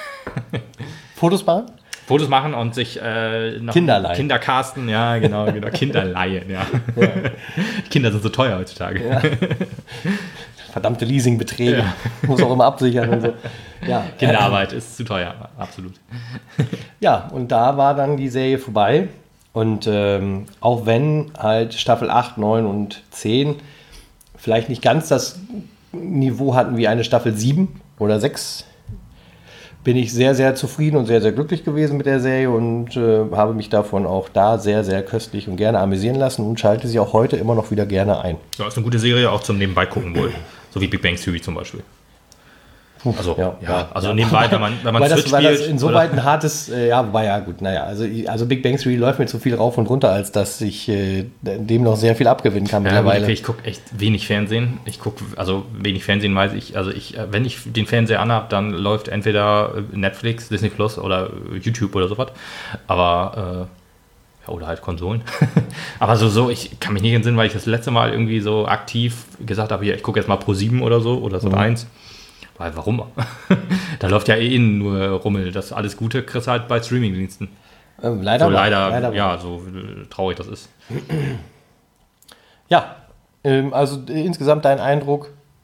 Fotos machen? Fotos machen und sich äh, noch Kinderleihen. Kinder casten, ja, genau, genau. Kinderleihen, ja. ja. Kinder sind so teuer heutzutage. Ja. Verdammte Leasingbeträge. Ja. Muss auch immer absichern und so. Ja. Kinderarbeit ist zu teuer, absolut. Ja, und da war dann die Serie vorbei. Und ähm, auch wenn halt Staffel acht, neun und zehn vielleicht nicht ganz das Niveau hatten wie eine Staffel sieben oder sechs, bin ich sehr, sehr zufrieden und sehr, sehr glücklich gewesen mit der Serie und äh, habe mich davon auch da sehr, sehr köstlich und gerne amüsieren lassen und schalte sie auch heute immer noch wieder gerne ein. Ja, ist eine gute Serie, auch zum Nebenbei gucken wohl. So wie Big Bang Theory zum Beispiel. Also, ja, ja, also ja. nebenbei, wenn man, wenn man Switch das, spielt. Das insoweit ein hartes, äh, ja, war ja gut, naja, also, also Big Bang Theory läuft mir zu viel rauf und runter, als dass ich äh, dem noch sehr viel abgewinnen kann ja, mittlerweile. Okay, ich gucke echt wenig Fernsehen. Ich gucke, also wenig Fernsehen weiß ich, also ich, wenn ich den Fernseher anhab, dann läuft entweder Netflix, Disney Plus oder YouTube oder sowas. Aber, äh, oder halt Konsolen. Aber so, so, ich kann mich nicht entsinnen, weil ich das letzte Mal irgendwie so aktiv gesagt habe, hier, ich gucke jetzt mal Pro sieben oder so oder Sat eins. Mhm. Weil, warum? Da läuft ja eh nur Rummel. Das alles Gute kriegst du halt bei Streamingdiensten. Ähm, leider, so, leider, leider ja, so traurig das ist. Ja, ähm, also äh, insgesamt dein Eindruck?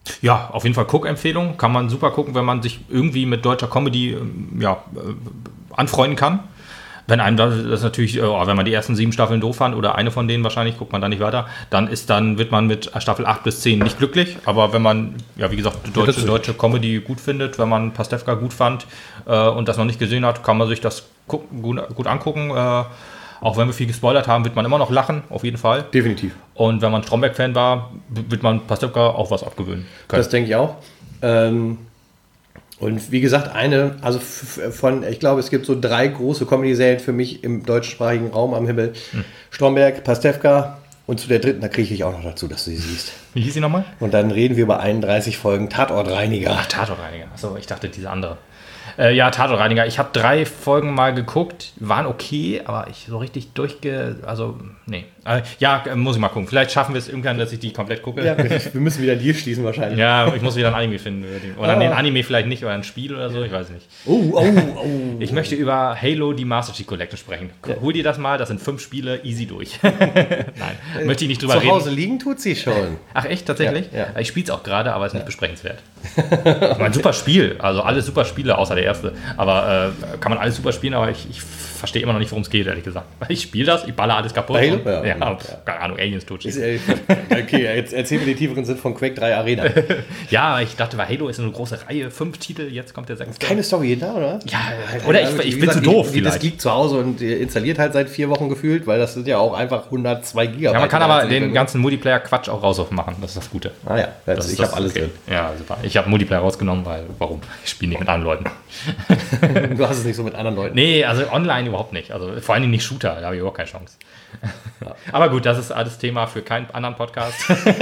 Ja, auf jeden Fall Guck-Empfehlung. Kann man super gucken, wenn man sich irgendwie mit deutscher Comedy ja, anfreunden kann. Wenn einem das, das natürlich, oh, wenn man die ersten sieben Staffeln doof fand oder eine von denen wahrscheinlich, guckt man da nicht weiter, dann ist dann wird man mit Staffel acht bis zehn nicht glücklich. Aber wenn man, ja wie gesagt, deutsche, ja, deutsche Comedy gut findet, wenn man Pastewka gut fand äh, und das noch nicht gesehen hat, kann man sich das gucken, gut, gut angucken. Äh, auch wenn wir viel gespoilert haben, wird man immer noch lachen, auf jeden Fall. Definitiv. Und wenn man Stromberg-Fan war, wird man Pastewka auch was abgewöhnen können. Das denke ich auch. Ähm Und wie gesagt, eine, also von, ich glaube, es gibt so drei große Comedy-Serien für mich im deutschsprachigen Raum am Himmel. Hm. Stromberg, Pastewka und zu der dritten, da kriege ich auch noch dazu, dass du sie siehst. Wie hieß sie nochmal? Und dann reden wir über einunddreißig Folgen Tatortreiniger. Ach, Tatortreiniger. Achso, ich dachte, diese andere. Äh, ja, Tatortreiniger. Ich habe drei Folgen mal geguckt, waren okay, aber ich so richtig durchge... Also, nee. Äh, ja, muss ich mal gucken. Vielleicht schaffen wir es irgendwann, dass ich die komplett gucke. Ja, wir müssen wieder einen Deal schließen wahrscheinlich. Ja, ich muss wieder ein Anime finden. Oder ah. den Anime vielleicht nicht, oder ein Spiel oder so, ich weiß nicht. Oh, oh, oh. Ich möchte über Halo, die Master Chief Collection sprechen. Ja. Hol dir das mal, das sind fünf Spiele, easy durch. Nein, möchte ich nicht drüber Zu reden. Zu Hause liegen tut sie schon. Ach echt, tatsächlich? Ja, ja. Ich spiele es auch gerade, aber es ist nicht ja. besprechenswert. Ein super Spiel, also alles super Spiele, außer der erste. Aber äh, kann man alles super spielen, aber ich, ich verstehe immer noch nicht, worum es geht, ehrlich gesagt. Ich spiele das, ich baller alles kaputt. Halo? Und, ja, ja, ja. keine Ahnung, Aliens totschießen. Okay, jetzt erzähl mir den tieferen Sinn von Quake drei Arena. Ja, ich dachte, weil Halo ist eine große Reihe, fünf Titel, jetzt kommt der sechste. Keine Story hinter, oder? Ja, oder ich, ich bin zu doof vielleicht. Das liegt zu Hause und installiert halt seit vier Wochen gefühlt, weil das sind ja auch einfach hundertzwei Gigabyte. Ja, man kann aber den ganzen Multiplayer-Quatsch auch raus machen, das ist das Gute. Ah ja, das ich habe alles okay. drin. Ja, super. Ich habe Multiplayer rausgenommen, weil, warum? Ich spiele nicht mit anderen Leuten. Du hast es nicht so mit anderen Leuten. Nee, also online überhaupt nicht. Also vor allem nicht Shooter, da habe ich überhaupt keine Chance. Ja. Aber gut, das ist alles Thema für keinen anderen Podcast.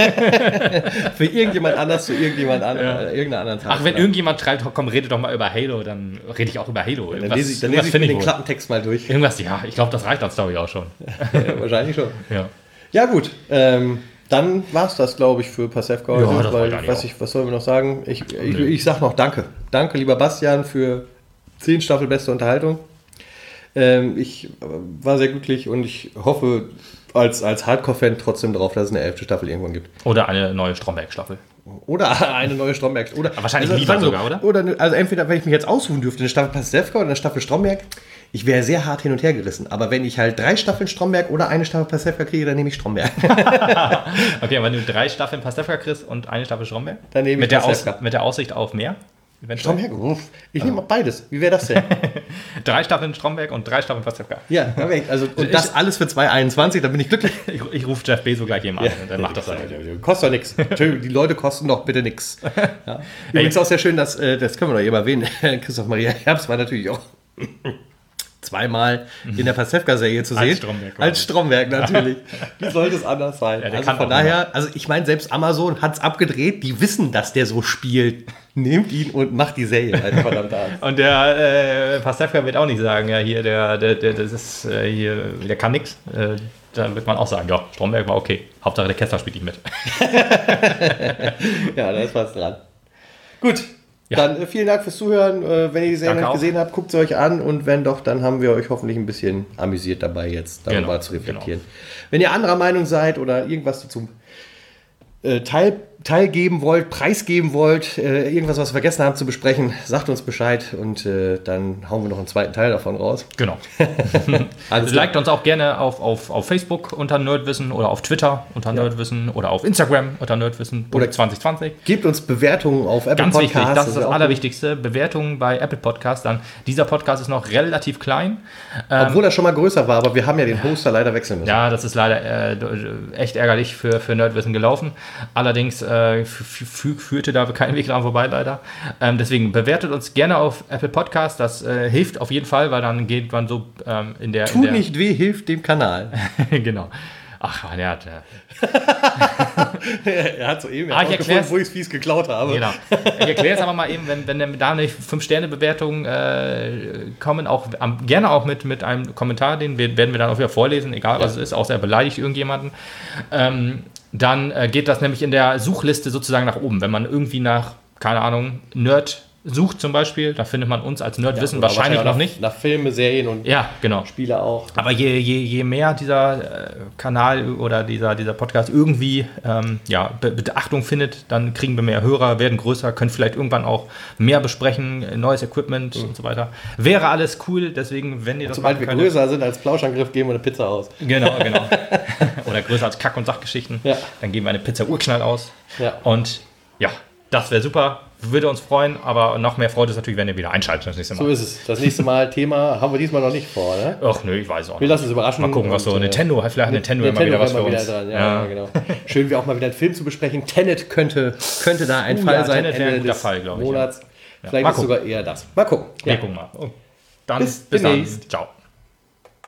Für irgendjemand anders, zu irgendjemand anderen, ja. äh, irgendeiner anderen Tag. Ach, wenn irgendjemand schreibt, komm, rede doch mal über Halo, dann rede ich auch über Halo. Ja, dann lese ich, dann lese ich mir den Klappentext mal durch. Irgendwas, ja, ich glaube, das reicht als Story auch schon. Ja, wahrscheinlich schon. Ja, ja gut, ähm, dann war es das, glaube ich, für Pastewka heute. Ja, das weil, ich weiß ich, was sollen wir noch sagen? Ich, ich, ich sag noch Danke. Danke, lieber Bastian, für zehn Staffel beste Unterhaltung. Ähm, ich war sehr glücklich und ich hoffe als, als Hardcore-Fan trotzdem darauf, dass es eine elfte Staffel irgendwann gibt. Oder eine neue Stromberg-Staffel. Oder eine neue Stromberg. Oder, wahrscheinlich also, lieber so, sogar, oder? oder? Also entweder, wenn ich mich jetzt aussuchen dürfte, eine Staffel Pastewka oder eine Staffel Stromberg, ich wäre sehr hart hin und her gerissen. Aber wenn ich halt drei Staffeln Stromberg oder eine Staffel Pastewka kriege, dann nehme ich Stromberg. Okay, wenn du drei Staffeln Pastewka kriegst und eine Staffel Stromberg? Dann nehme ich mit der, Aus, mit der Aussicht auf mehr? Stromberg? Ich nehme beides. Wie wäre das denn? Drei Staffeln Stromberg und drei Staffeln Pastewka. Ja, also und das alles für zwei einundzwanzig, dann bin ich glücklich. Ich, ich rufe Jeff Bezos gleich eben an, ja, dann macht das dann. Kostet doch nichts. Die Leute kosten doch bitte nichts. Ja. Übrigens auch sehr schön, dass, das können wir noch eben erwähnen, Christoph Maria Herbst war natürlich auch zweimal in der Pastewka-Serie zu sehen. Als Stromberg. Als Stromberg natürlich. Wie sollte es anders sein? Ja, also von daher, also ich meine, selbst Amazon hat es abgedreht, die wissen, dass der so spielt. Nehmt ihn und macht die Serie halt verdammt an. Und der äh, Pastewka wird auch nicht sagen, ja hier, der, der, der, das ist, äh, hier, der kann nix. Äh, da wird man auch sagen, ja, Stromberg war okay. Hauptsache der Kessler spielt nicht mit. Ja, da ist was dran. Gut. Ja. Dann äh, vielen Dank fürs Zuhören. Äh, wenn ihr die Serie noch gesehen habt, guckt sie euch an. Und wenn doch, dann haben wir euch hoffentlich ein bisschen amüsiert dabei, jetzt darüber genau, zu reflektieren. Genau. Wenn ihr anderer Meinung seid oder irgendwas dazu äh, teil, teilgeben wollt, preisgeben wollt, äh, irgendwas, was wir vergessen haben zu besprechen, sagt uns Bescheid und äh, dann hauen wir noch einen zweiten Teil davon raus. Genau. Liked uns auch gerne auf, auf, auf Facebook unter Nerdwissen oder auf Twitter unter ja. Nerdwissen oder auf Instagram unter Nerdwissen oder zwanzig zwanzig. Gebt uns Bewertungen auf Apple Ganz Podcasts. Wichtig, das ist das, das Allerwichtigste. Bewertungen bei Apple Podcasts. Dann, dieser Podcast ist noch relativ klein. Obwohl er schon mal größer war, aber wir haben ja den Hoster leider wechseln müssen. Ja, das ist leider äh, echt ärgerlich für, für Nerdwissen gelaufen. Allerdings äh, führte da kein Weg dran vorbei, leider. Ähm, deswegen bewertet uns gerne auf Apple Podcast. Das äh, hilft auf jeden Fall, weil dann geht man so ähm, in der... Tu in der nicht weh, hilft dem Kanal. Genau. Ach, er hat... Äh er hat so eben ah, gefunden, wo ich es fies geklaut habe. Genau. Ich erkläre es aber mal eben, wenn, wenn da eine fünf Sterne Bewertung äh, kommen, auch am, gerne auch mit, mit einem Kommentar, den werden wir dann auch wieder vorlesen, egal was ja. es ist, außer er beleidigt irgendjemanden. Ähm, dann äh, geht das nämlich in der Suchliste sozusagen nach oben. Wenn man irgendwie nach, keine Ahnung, Nerd sucht zum Beispiel, da findet man uns als Nerdwissen Ja, wahrscheinlich noch nach, nicht. Nach Filme, Serien und Ja, genau. Spiele auch. Aber je, je, je mehr dieser äh, Kanal oder dieser, dieser Podcast irgendwie ähm, ja, Be- Beachtung findet, dann kriegen wir mehr Hörer, werden größer, können vielleicht irgendwann auch mehr besprechen, äh, neues Equipment mhm. und so weiter. Wäre alles cool, deswegen, wenn ihr das Sobald wir könnt, größer sind als Plauschangriff, geben wir eine Pizza aus. Genau, genau. Oder größer als Kack- und Sachgeschichten. Ja. Dann geben wir eine Pizza Urknall aus. Ja. Und ja, das wäre super. Würde uns freuen, aber noch mehr Freude ist natürlich, wenn ihr wieder einschaltet das nächste Mal. So ist es. Das nächste Mal Thema haben wir diesmal noch nicht vor, ne? Ach nö, ich weiß auch nicht. Wir lassen uns überraschen. Mal gucken, was so und, Nintendo, vielleicht hat Nintendo, Nintendo immer wieder was für wieder uns. dran. Ja, ja. Genau. Schön, wir auch mal wieder einen Film zu besprechen. Tenet könnte, könnte da ein Uh, Fall ja, sein. Tenet wäre ein Ende guter des Fall, glaube ich, Monats. ja. Vielleicht Mal ist sogar eher das. Mal gucken. Wir Ja. gucken mal. Oh. Dann Bis bis dann. demnächst. Ciao.